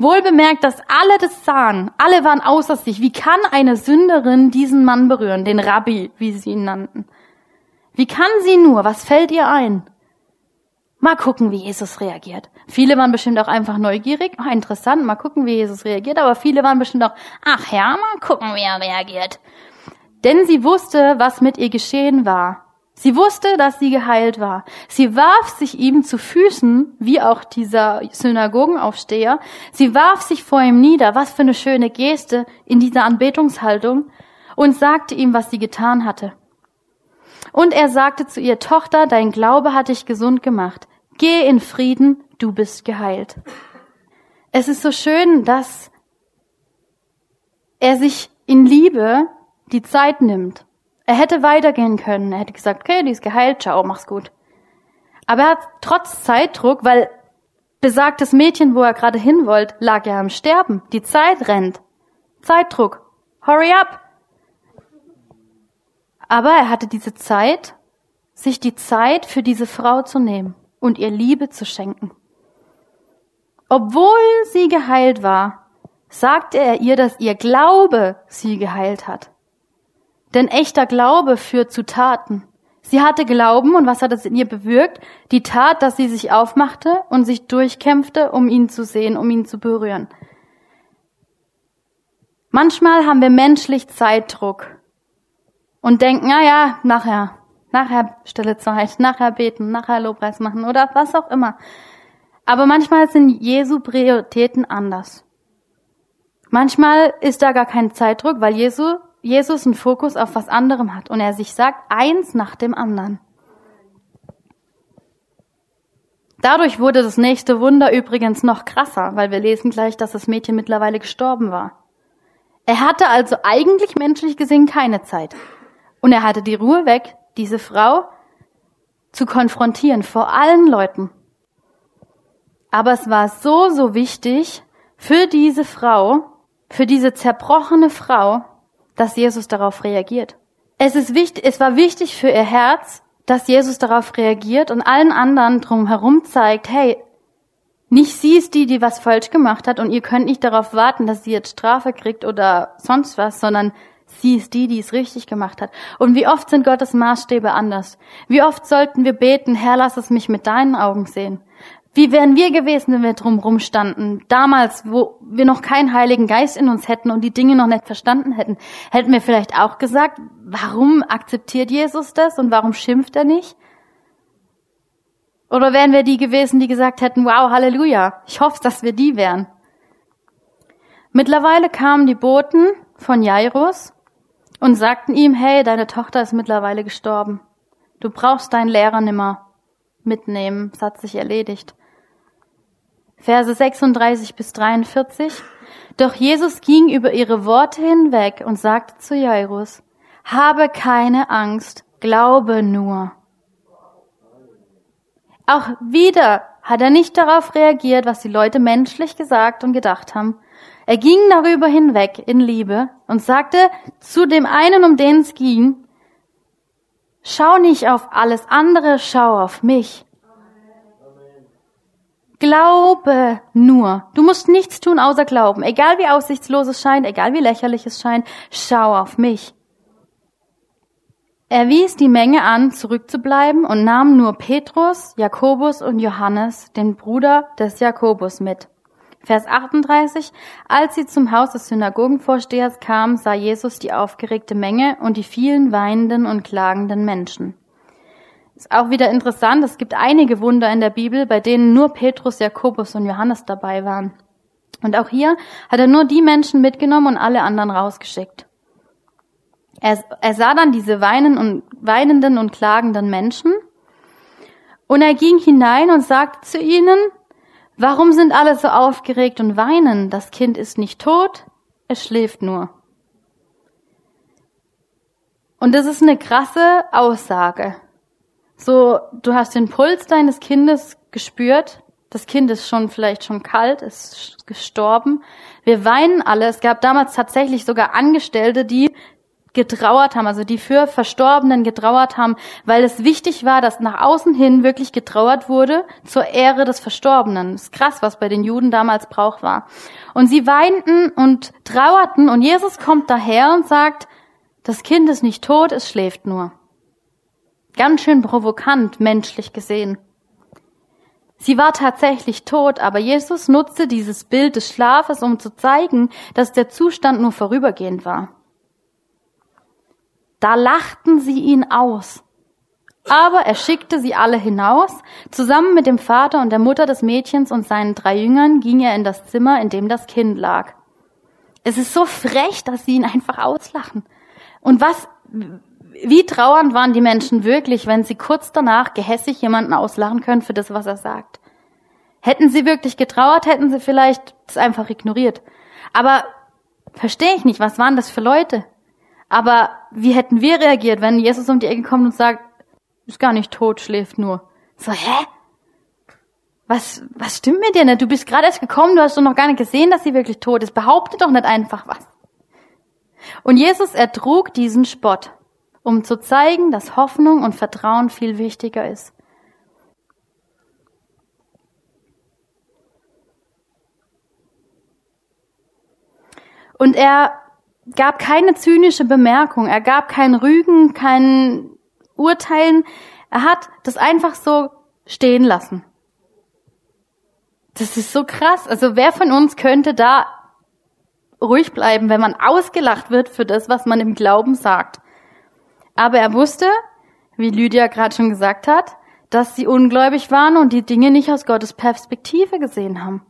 S1: Wohlbemerkt, dass alle das sahen. Alle waren außer sich. Wie kann eine Sünderin diesen Mann berühren? Den Rabbi, wie sie ihn nannten. Wie kann sie nur? Was fällt ihr ein? Mal gucken, wie Jesus reagiert. Viele waren bestimmt auch einfach neugierig. Ach, interessant, mal gucken, wie Jesus reagiert. Aber viele waren bestimmt auch, ach ja, mal gucken, wie er reagiert. Denn sie wusste, was mit ihr geschehen war. Sie wusste, dass sie geheilt war. Sie warf sich ihm zu Füßen, wie auch dieser Synagogenaufsteher. Sie warf sich vor ihm nieder, was für eine schöne Geste in dieser Anbetungshaltung, und sagte ihm, was sie getan hatte. Und er sagte zu ihr, Tochter, dein Glaube hat dich gesund gemacht. Geh in Frieden, du bist geheilt. Es ist so schön, dass er sich in Liebe die Zeit nimmt. Er hätte weitergehen können. Er hätte gesagt, okay, die ist geheilt, ciao, mach's gut. Aber er hat trotz Zeitdruck, weil besagtes Mädchen, wo er gerade hin wollte, lag ja am Sterben. Die Zeit rennt. Zeitdruck. Hurry up! Aber er hatte diese Zeit, sich die Zeit für diese Frau zu nehmen und ihr Liebe zu schenken. Obwohl sie geheilt war, sagte er ihr, dass ihr Glaube sie geheilt hat. Denn echter Glaube führt zu Taten. Sie hatte Glauben, und was hat es in ihr bewirkt? Die Tat, dass sie sich aufmachte und sich durchkämpfte, um ihn zu sehen, um ihn zu berühren. Manchmal haben wir menschlich Zeitdruck und denken, na ja, nachher, nachher stille Zeit, nachher beten, nachher Lobpreis machen oder was auch immer. Aber manchmal sind Jesu Prioritäten anders. Manchmal ist da gar kein Zeitdruck, weil Jesu Jesus einen Fokus auf was anderem hat und er sich sagt, eins nach dem anderen. Dadurch wurde das nächste Wunder übrigens noch krasser, weil wir lesen gleich, dass das Mädchen mittlerweile gestorben war. Er hatte also eigentlich menschlich gesehen keine Zeit. Und er hatte die Ruhe weg, diese Frau zu konfrontieren vor allen Leuten. Aber es war so, so wichtig für diese Frau, für diese zerbrochene Frau, dass Jesus darauf reagiert. Es ist wichtig, es war wichtig für ihr Herz, dass Jesus darauf reagiert und allen anderen drumherum zeigt, hey, nicht sie ist die, die was falsch gemacht hat und ihr könnt nicht darauf warten, dass sie jetzt Strafe kriegt oder sonst was, sondern sie ist die, die es richtig gemacht hat. Und wie oft sind Gottes Maßstäbe anders? Wie oft sollten wir beten, Herr, lass es mich mit deinen Augen sehen? Wie wären wir gewesen, wenn wir drumherum standen? Damals, wo wir noch keinen Heiligen Geist in uns hätten und die Dinge noch nicht verstanden hätten, hätten wir vielleicht auch gesagt, warum akzeptiert Jesus das und warum schimpft er nicht? Oder wären wir die gewesen, die gesagt hätten, wow, Halleluja, ich hoffe, dass wir die wären. Mittlerweile kamen die Boten von Jairus und sagten ihm, hey, deine Tochter ist mittlerweile gestorben. Du brauchst deinen Lehrer nimmer mitnehmen, es hat sich erledigt. Verse sechsunddreißig bis dreiundvierzig. Doch Jesus ging über ihre Worte hinweg und sagte zu Jairus, habe keine Angst, glaube nur. Auch wieder hat er nicht darauf reagiert, was die Leute menschlich gesagt und gedacht haben. Er ging darüber hinweg in Liebe und sagte zu dem einen, um den es ging, schau nicht auf alles andere, schau auf mich. Glaube nur. Du musst nichts tun außer glauben. Egal wie aussichtslos es scheint, egal wie lächerlich es scheint, schau auf mich. Er wies die Menge an, zurückzubleiben und nahm nur Petrus, Jakobus und Johannes, den Bruder des Jakobus, mit. Vers achtunddreißig. Als sie zum Haus des Synagogenvorstehers kamen, sah Jesus die aufgeregte Menge und die vielen weinenden und klagenden Menschen. Ist auch wieder interessant, es gibt einige Wunder in der Bibel, bei denen nur Petrus, Jakobus und Johannes dabei waren. Und auch hier hat er nur die Menschen mitgenommen und alle anderen rausgeschickt. Er, er sah dann diese weinen und, weinenden und klagenden Menschen und er ging hinein und sagte zu ihnen, warum sind alle so aufgeregt und weinen? Das Kind ist nicht tot, es schläft nur. Und das ist eine krasse Aussage. So, du hast den Puls deines Kindes gespürt. Das Kind ist schon vielleicht schon kalt, ist gestorben. Wir weinen alle. Es gab damals tatsächlich sogar Angestellte, die getrauert haben, also die für Verstorbenen getrauert haben, weil es wichtig war, dass nach außen hin wirklich getrauert wurde zur Ehre des Verstorbenen. Das ist krass, was bei den Juden damals Brauch war. Und sie weinten und trauerten und Jesus kommt daher und sagt, das Kind ist nicht tot, es schläft nur. Ganz schön provokant, menschlich gesehen. Sie war tatsächlich tot, aber Jesus nutzte dieses Bild des Schlafes, um zu zeigen, dass der Zustand nur vorübergehend war. Da lachten sie ihn aus. Aber er schickte sie alle hinaus. Zusammen mit dem Vater und der Mutter des Mädchens und seinen drei Jüngern ging er in das Zimmer, in dem das Kind lag. Es ist so frech, dass sie ihn einfach auslachen. Und was, wie trauernd waren die Menschen wirklich, wenn sie kurz danach gehässig jemanden auslachen können für das, was er sagt. Hätten sie wirklich getrauert, hätten sie vielleicht es einfach ignoriert. Aber verstehe ich nicht, was waren das für Leute? Aber wie hätten wir reagiert, wenn Jesus um die Ecke kommt und sagt, ist gar nicht tot, schläft nur. So, hä? Was, was stimmt mit dir nicht? Du bist gerade erst gekommen, du hast doch noch gar nicht gesehen, dass sie wirklich tot ist. Behaupte doch nicht einfach was. Und Jesus ertrug diesen Spott, um zu zeigen, dass Hoffnung und Vertrauen viel wichtiger ist. Und er gab keine zynische Bemerkung, er gab kein Rügen, kein Urteilen, er hat das einfach so stehen lassen. Das ist so krass. Also wer von uns könnte da ruhig bleiben, wenn man ausgelacht wird für das, was man im Glauben sagt? Aber er wusste, wie Lydia gerade schon gesagt hat, dass sie ungläubig waren und die Dinge nicht aus Gottes Perspektive gesehen haben.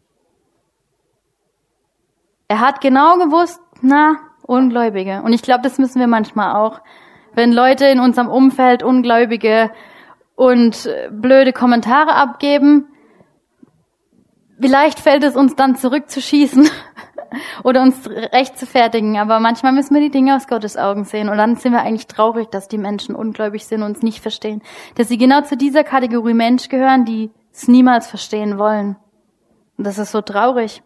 S1: Er hat genau gewusst, na, Ungläubige. Und ich glaube, das müssen wir manchmal auch. Wenn Leute in unserem Umfeld Ungläubige und blöde Kommentare abgeben, vielleicht fällt es uns dann zurückzuschießen oder uns recht zu fertigen. Aber manchmal müssen wir die Dinge aus Gottes Augen sehen. Und dann sind wir eigentlich traurig, dass die Menschen ungläubig sind und uns nicht verstehen. Dass sie genau zu dieser Kategorie Mensch gehören, die es niemals verstehen wollen. Und das ist so traurig.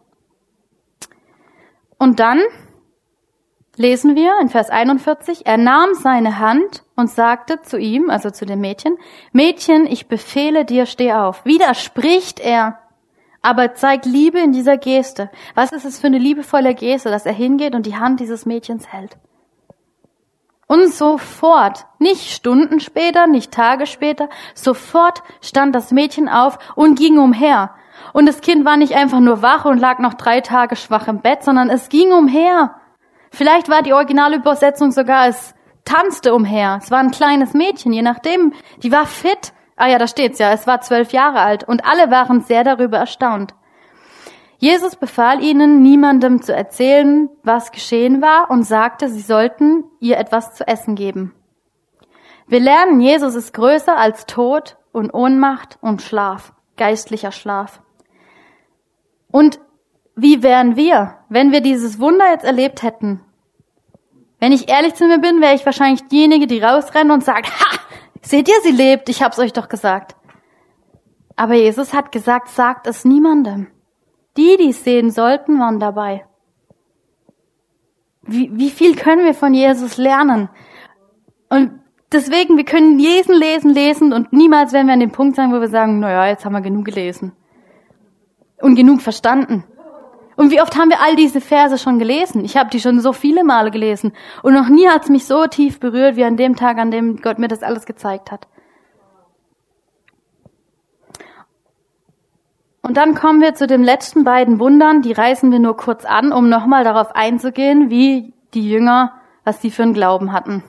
S1: Und dann lesen wir in Vers einundvierzig, er nahm seine Hand und sagte zu ihm, also zu dem Mädchen, Mädchen, ich befehle dir, steh auf. Wieder spricht er, aber zeigt Liebe in dieser Geste. Was ist es für eine liebevolle Geste, dass er hingeht und die Hand dieses Mädchens hält? Und sofort, nicht Stunden später, nicht Tage später, sofort stand das Mädchen auf und ging umher. Und das Kind war nicht einfach nur wach und lag noch drei Tage schwach im Bett, sondern es ging umher. Vielleicht war die Originalübersetzung sogar, es tanzte umher. Es war ein kleines Mädchen, je nachdem. Die war fit. Ah ja, da steht's ja. Es war zwölf Jahre alt. Und alle waren sehr darüber erstaunt. Jesus befahl ihnen, niemandem zu erzählen, was geschehen war, und sagte, sie sollten ihr etwas zu essen geben. Wir lernen, Jesus ist größer als Tod und Ohnmacht und Schlaf, geistlicher Schlaf. Und wie wären wir, wenn wir dieses Wunder jetzt erlebt hätten? Wenn ich ehrlich zu mir bin, wäre ich wahrscheinlich diejenige, die rausrennt und sagt, ha, seht ihr, sie lebt, ich hab's euch doch gesagt. Aber Jesus hat gesagt, sagt es niemandem. Die, die es sehen sollten, waren dabei. Wie, wie viel können wir von Jesus lernen? Und deswegen, wir können lesen, lesen, lesen und niemals werden wir an dem Punkt sein, wo wir sagen, naja, jetzt haben wir genug gelesen. Und genug verstanden. Und wie oft haben wir all diese Verse schon gelesen? Ich habe die schon so viele Male gelesen. Und noch nie hat es mich so tief berührt, wie an dem Tag, an dem Gott mir das alles gezeigt hat. Und dann kommen wir zu den letzten beiden Wundern. Die reißen wir nur kurz an, um nochmal darauf einzugehen, wie die Jünger, was sie für einen Glauben hatten.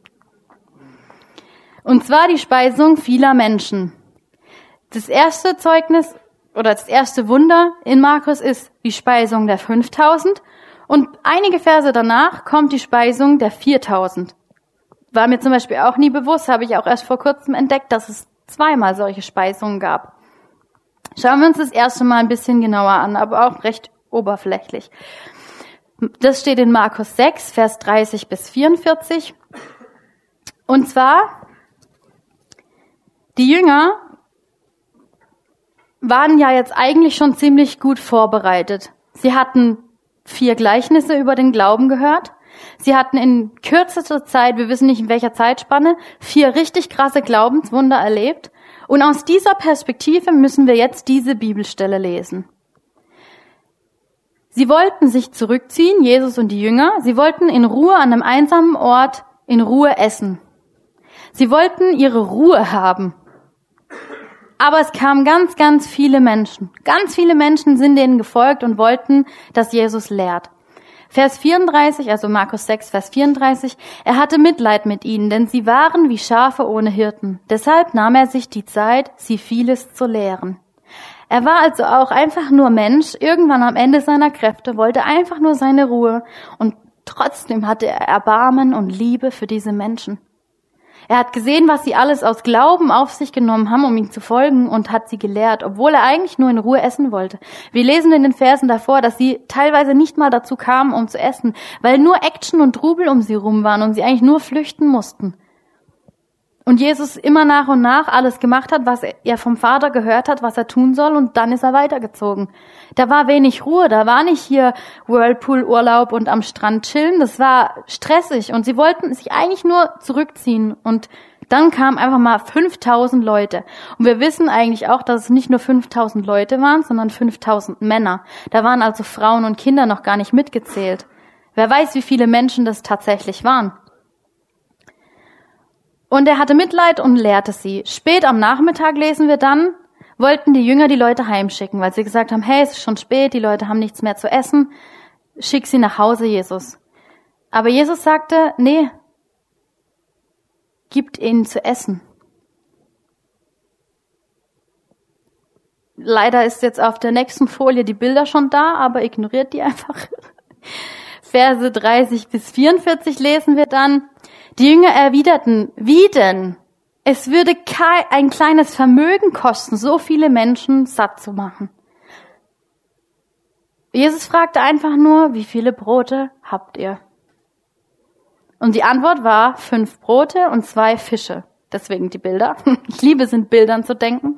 S1: Und zwar die Speisung vieler Menschen. Das erste Zeugnis oder das erste Wunder in Markus ist die Speisung der fünftausend und einige Verse danach kommt die Speisung der viertausend. War mir zum Beispiel auch nie bewusst, habe ich auch erst vor kurzem entdeckt, dass es zweimal solche Speisungen gab. Schauen wir uns das erste Mal ein bisschen genauer an, aber auch recht oberflächlich. Das steht in Markus sechs, Vers dreißig bis vierundvierzig. Und zwar, die Jünger waren ja jetzt eigentlich schon ziemlich gut vorbereitet. Sie hatten vier Gleichnisse über den Glauben gehört. Sie hatten in kürzester Zeit, wir wissen nicht in welcher Zeitspanne, vier richtig krasse Glaubenswunder erlebt. Und aus dieser Perspektive müssen wir jetzt diese Bibelstelle lesen. Sie wollten sich zurückziehen, Jesus und die Jünger. Sie wollten in Ruhe an einem einsamen Ort in Ruhe essen. Sie wollten ihre Ruhe haben. Aber es kamen ganz, ganz viele Menschen. Ganz viele Menschen sind denen gefolgt und wollten, dass Jesus lehrt. Vers vierunddreißig, also Markus sechs, Vers vierunddreißig, er hatte Mitleid mit ihnen, denn sie waren wie Schafe ohne Hirten. Deshalb nahm er sich die Zeit, sie vieles zu lehren. Er war also auch einfach nur Mensch, irgendwann am Ende seiner Kräfte, wollte einfach nur seine Ruhe und trotzdem hatte er Erbarmen und Liebe für diese Menschen. Er hat gesehen, was sie alles aus Glauben auf sich genommen haben, um ihm zu folgen, und hat sie gelehrt, obwohl er eigentlich nur in Ruhe essen wollte. Wir lesen in den Versen davor, dass sie teilweise nicht mal dazu kamen, um zu essen, weil nur Action und Trubel um sie rum waren und sie eigentlich nur flüchten mussten. Und Jesus immer nach und nach alles gemacht hat, was er vom Vater gehört hat, was er tun soll, und dann ist er weitergezogen. Da war wenig Ruhe, da war nicht hier Whirlpool-Urlaub und am Strand chillen, das war stressig und sie wollten sich eigentlich nur zurückziehen, und dann kamen einfach mal fünftausend Leute. Und wir wissen eigentlich auch, dass es nicht nur fünftausend Leute waren, sondern fünftausend Männer. Da waren also Frauen und Kinder noch gar nicht mitgezählt. Wer weiß, wie viele Menschen das tatsächlich waren. Und er hatte Mitleid und lehrte sie. Spät am Nachmittag, lesen wir dann, wollten die Jünger die Leute heimschicken, weil sie gesagt haben, hey, es ist schon spät, die Leute haben nichts mehr zu essen, schick sie nach Hause, Jesus. Aber Jesus sagte, nee, gibt ihnen zu essen. Leider ist jetzt auf der nächsten Folie die Bilder schon da, aber ignoriert die einfach. Verse dreißig bis vierundvierzig lesen wir dann. Die Jünger erwiderten, wie denn? Es würde kein, ein kleines Vermögen kosten, so viele Menschen satt zu machen. Jesus fragte einfach nur, wie viele Brote habt ihr? Und die Antwort war fünf Brote und zwei Fische. Deswegen die Bilder. Ich liebe es, in Bildern zu denken.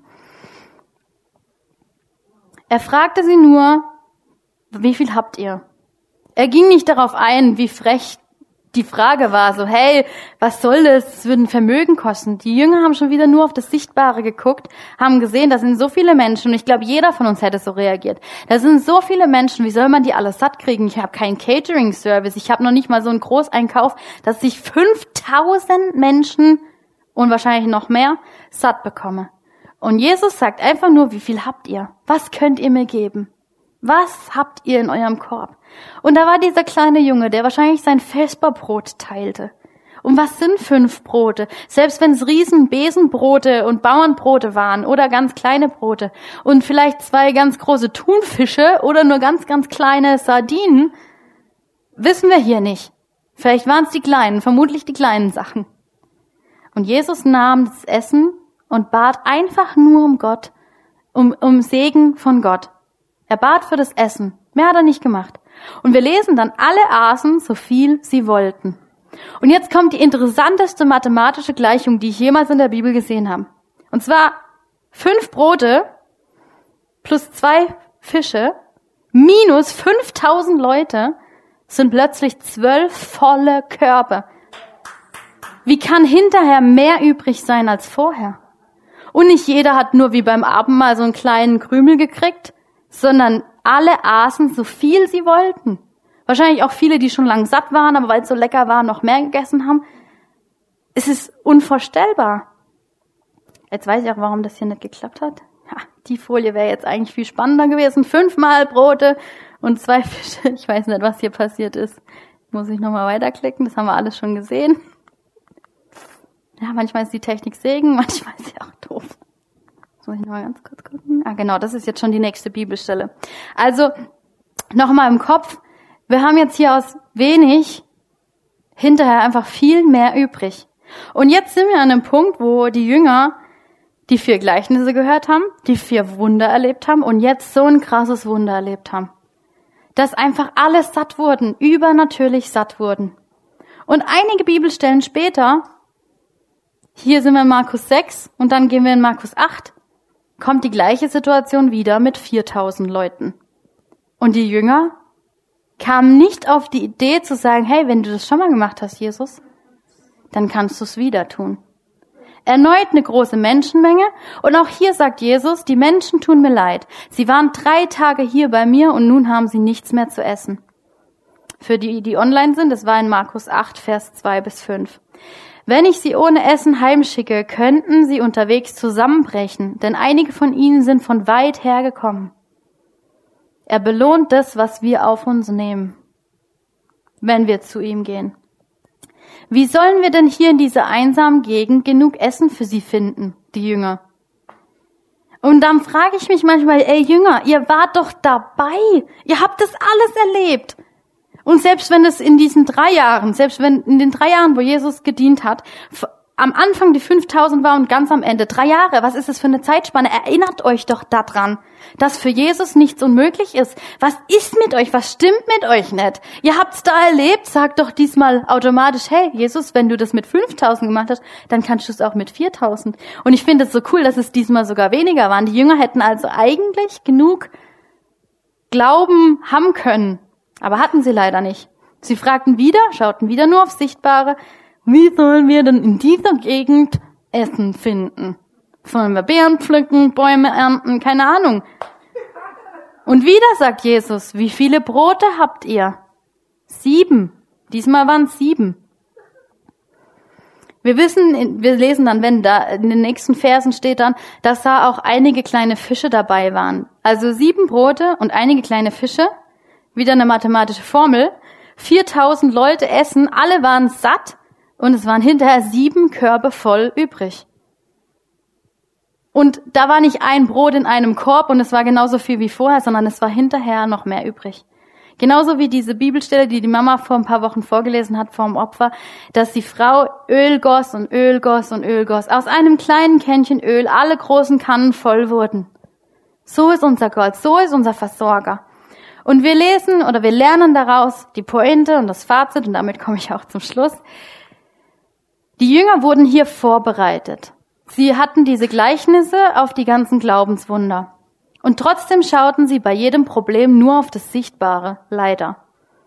S1: Er fragte sie nur, wie viel habt ihr? Er ging nicht darauf ein, wie frech die Frage war, so, hey, was soll das? Es würde ein Vermögen kosten. Die Jünger haben schon wieder nur auf das Sichtbare geguckt, haben gesehen, da sind so viele Menschen, und ich glaube, jeder von uns hätte so reagiert. Da sind so viele Menschen, wie soll man die alle satt kriegen? Ich habe keinen Catering-Service, ich habe noch nicht mal so einen Großeinkauf, dass ich fünftausend Menschen und wahrscheinlich noch mehr satt bekomme. Und Jesus sagt einfach nur, wie viel habt ihr? Was könnt ihr mir geben? Was habt ihr in eurem Korb? Und da war dieser kleine Junge, der wahrscheinlich sein Vesperbrot teilte. Und was sind fünf Brote? Selbst wenn es riesen Besenbrote und Bauernbrote waren oder ganz kleine Brote und vielleicht zwei ganz große Thunfische oder nur ganz, ganz kleine Sardinen, wissen wir hier nicht. Vielleicht waren es die kleinen, vermutlich die kleinen Sachen. Und Jesus nahm das Essen und bat einfach nur um Gott, um, um Segen von Gott. Er bat für das Essen. Mehr hat er nicht gemacht. Und wir lesen dann, alle aßen, so viel sie wollten. Und jetzt kommt die interessanteste mathematische Gleichung, die ich jemals in der Bibel gesehen habe. Und zwar fünf Brote plus zwei Fische minus fünftausend Leute sind plötzlich zwölf volle Körbe. Wie kann hinterher mehr übrig sein als vorher? Und nicht jeder hat nur wie beim Abendmahl so einen kleinen Krümel gekriegt, sondern alle aßen so viel sie wollten. Wahrscheinlich auch viele, die schon lang satt waren, aber weil es so lecker war, noch mehr gegessen haben. Es ist unvorstellbar. Jetzt weiß ich auch, warum das hier nicht geklappt hat. Ha, die Folie wäre jetzt eigentlich viel spannender gewesen. Fünfmal Brote und zwei Fische. Ich weiß nicht, was hier passiert ist. Muss ich nochmal weiterklicken, das haben wir alles schon gesehen. Ja, manchmal ist die Technik Segen, manchmal ist sie auch doof. Muss ich noch mal ganz kurz gucken. Ah, genau, das ist jetzt schon die nächste Bibelstelle. Also, nochmal im Kopf. Wir haben jetzt hier aus wenig hinterher einfach viel mehr übrig. Und jetzt sind wir an einem Punkt, wo die Jünger die vier Gleichnisse gehört haben, die vier Wunder erlebt haben und jetzt so ein krasses Wunder erlebt haben. Dass einfach alle satt wurden, übernatürlich satt wurden. Und einige Bibelstellen später, hier sind wir in Markus sechs und dann gehen wir in Markus acht, kommt die gleiche Situation wieder mit viertausend Leuten. Und die Jünger kamen nicht auf die Idee zu sagen, hey, wenn du das schon mal gemacht hast, Jesus, dann kannst du es wieder tun. Erneut eine große Menschenmenge. Und auch hier sagt Jesus, die Menschen tun mir leid. Sie waren drei Tage hier bei mir und nun haben sie nichts mehr zu essen. Für die, die online sind, das war in Markus acht, Vers zwei bis fünf. Wenn ich sie ohne Essen heimschicke, könnten sie unterwegs zusammenbrechen, denn einige von ihnen sind von weit her gekommen. Er belohnt das, was wir auf uns nehmen, wenn wir zu ihm gehen. Wie sollen wir denn hier in dieser einsamen Gegend genug Essen für sie finden, die Jünger? Und dann frage ich mich manchmal, ey Jünger, ihr wart doch dabei, ihr habt das alles erlebt. Und selbst wenn es in diesen drei Jahren, selbst wenn in den drei Jahren, wo Jesus gedient hat, am Anfang die fünftausend war und ganz am Ende drei Jahre, was ist das für eine Zeitspanne? Erinnert euch doch daran, dass für Jesus nichts unmöglich ist. Was ist mit euch? Was stimmt mit euch nicht? Ihr habt's da erlebt, sagt doch diesmal automatisch, hey Jesus, wenn du das mit fünftausend gemacht hast, dann kannst du es auch mit viertausend. Und ich finde es so cool, dass es diesmal sogar weniger waren. Die Jünger hätten also eigentlich genug Glauben haben können, aber hatten sie leider nicht. Sie fragten wieder, schauten wieder nur aufs Sichtbare, wie sollen wir denn in dieser Gegend Essen finden? Sollen wir Beeren pflücken, Bäume ernten, keine Ahnung. Und wieder sagt Jesus, wie viele Brote habt ihr? Sieben. Diesmal waren es sieben. Wir wissen, wir lesen dann, wenn da in den nächsten Versen steht dann, dass da auch einige kleine Fische dabei waren. Also sieben Brote und einige kleine Fische. Wieder eine mathematische Formel. viertausend Leute essen, alle waren satt. Und es waren hinterher sieben Körbe voll übrig. Und da war nicht ein Brot in einem Korb und es war genauso viel wie vorher, sondern es war hinterher noch mehr übrig. Genauso wie diese Bibelstelle, die die Mama vor ein paar Wochen vorgelesen hat vor dem Opfer, dass die Frau Öl goss und Öl goss und Öl goss. Aus einem kleinen Kännchen Öl alle großen Kannen voll wurden. So ist unser Gott, so ist unser Versorger. Und wir lesen oder wir lernen daraus die Pointe und das Fazit, und damit komme ich auch zum Schluss. Die Jünger wurden hier vorbereitet. Sie hatten diese Gleichnisse auf die ganzen Glaubenswunder. Und trotzdem schauten sie bei jedem Problem nur auf das Sichtbare, leider.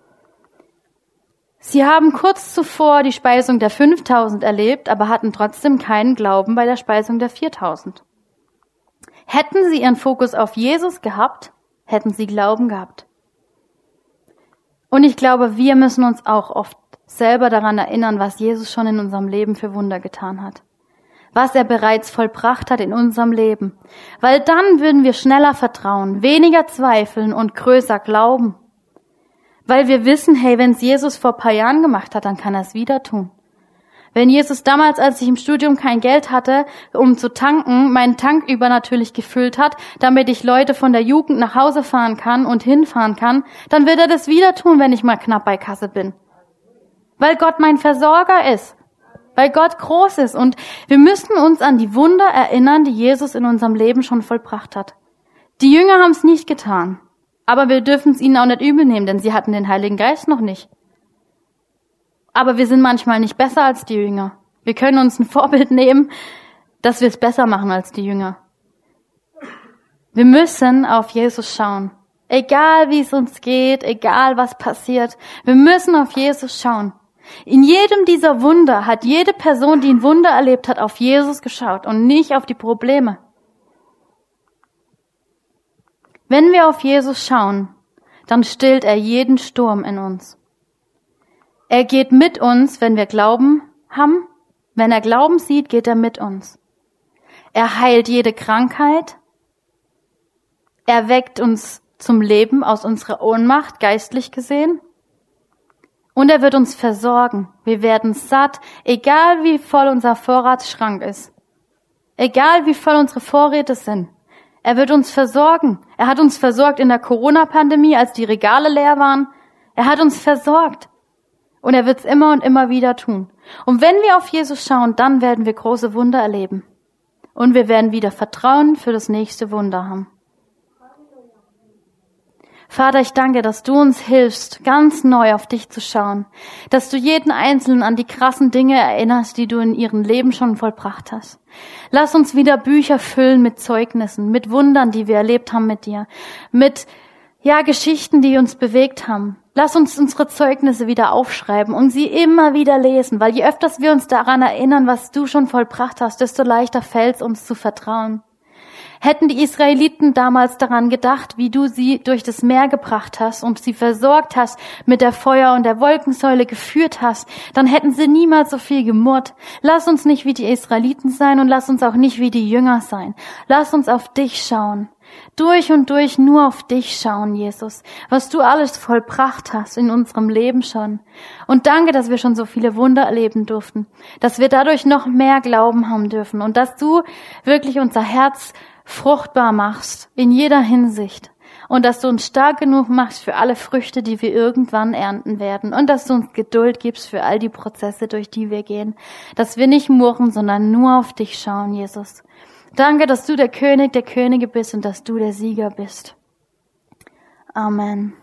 S1: Sie haben kurz zuvor die Speisung der fünftausend erlebt, aber hatten trotzdem keinen Glauben bei der Speisung der viertausend. Hätten sie ihren Fokus auf Jesus gehabt, hätten sie Glauben gehabt. Und ich glaube, wir müssen uns auch oft selber daran erinnern, was Jesus schon in unserem Leben für Wunder getan hat. Was er bereits vollbracht hat in unserem Leben. Weil dann würden wir schneller vertrauen, weniger zweifeln und größer glauben. Weil wir wissen, hey, wenn es Jesus vor ein paar Jahren gemacht hat, dann kann er es wieder tun. Wenn Jesus damals, als ich im Studium kein Geld hatte, um zu tanken, meinen Tank übernatürlich gefüllt hat, damit ich Leute von der Jugend nach Hause fahren kann und hinfahren kann, dann wird er das wieder tun, wenn ich mal knapp bei Kasse bin. Weil Gott mein Versorger ist. Weil Gott groß ist. Und wir müssen uns an die Wunder erinnern, die Jesus in unserem Leben schon vollbracht hat. Die Jünger haben es nicht getan. Aber wir dürfen es ihnen auch nicht übel nehmen, denn sie hatten den Heiligen Geist noch nicht. Aber wir sind manchmal nicht besser als die Jünger. Wir können uns ein Vorbild nehmen, dass wir es besser machen als die Jünger. Wir müssen auf Jesus schauen. Egal wie es uns geht, egal was passiert. Wir müssen auf Jesus schauen. In jedem dieser Wunder hat jede Person, die ein Wunder erlebt hat, auf Jesus geschaut und nicht auf die Probleme. Wenn wir auf Jesus schauen, dann stillt er jeden Sturm in uns. Er geht mit uns, wenn wir Glauben haben. Wenn er Glauben sieht, geht er mit uns. Er heilt jede Krankheit. Er weckt uns zum Leben aus unserer Ohnmacht, geistlich gesehen. Und er wird uns versorgen. Wir werden satt, egal wie voll unser Vorratsschrank ist. Egal wie voll unsere Vorräte sind. Er wird uns versorgen. Er hat uns versorgt in der Corona-Pandemie, als die Regale leer waren. Er hat uns versorgt. Und er wird es immer und immer wieder tun. Und wenn wir auf Jesus schauen, dann werden wir große Wunder erleben. Und wir werden wieder Vertrauen für das nächste Wunder haben. Vater, ich danke, dass du uns hilfst, ganz neu auf dich zu schauen. Dass du jeden Einzelnen an die krassen Dinge erinnerst, die du in ihrem Leben schon vollbracht hast. Lass uns wieder Bücher füllen mit Zeugnissen, mit Wundern, die wir erlebt haben mit dir. Mit Ja, Geschichten, die uns bewegt haben. Lass uns unsere Zeugnisse wieder aufschreiben und sie immer wieder lesen, weil je öfters wir uns daran erinnern, was du schon vollbracht hast, desto leichter fällt es uns zu vertrauen. Hätten die Israeliten damals daran gedacht, wie du sie durch das Meer gebracht hast und sie versorgt hast, mit der Feuer- und der Wolkensäule geführt hast, dann hätten sie niemals so viel gemurrt. Lass uns nicht wie die Israeliten sein und lass uns auch nicht wie die Jünger sein. Lass uns auf dich schauen. Durch und durch nur auf dich schauen, Jesus, was du alles vollbracht hast in unserem Leben schon. Und danke, dass wir schon so viele Wunder erleben durften, dass wir dadurch noch mehr Glauben haben dürfen und dass du wirklich unser Herz fruchtbar machst in jeder Hinsicht und dass du uns stark genug machst für alle Früchte, die wir irgendwann ernten werden und dass du uns Geduld gibst für all die Prozesse, durch die wir gehen, dass wir nicht murren, sondern nur auf dich schauen, Jesus. Danke, dass du der König der Könige bist und dass du der Sieger bist. Amen.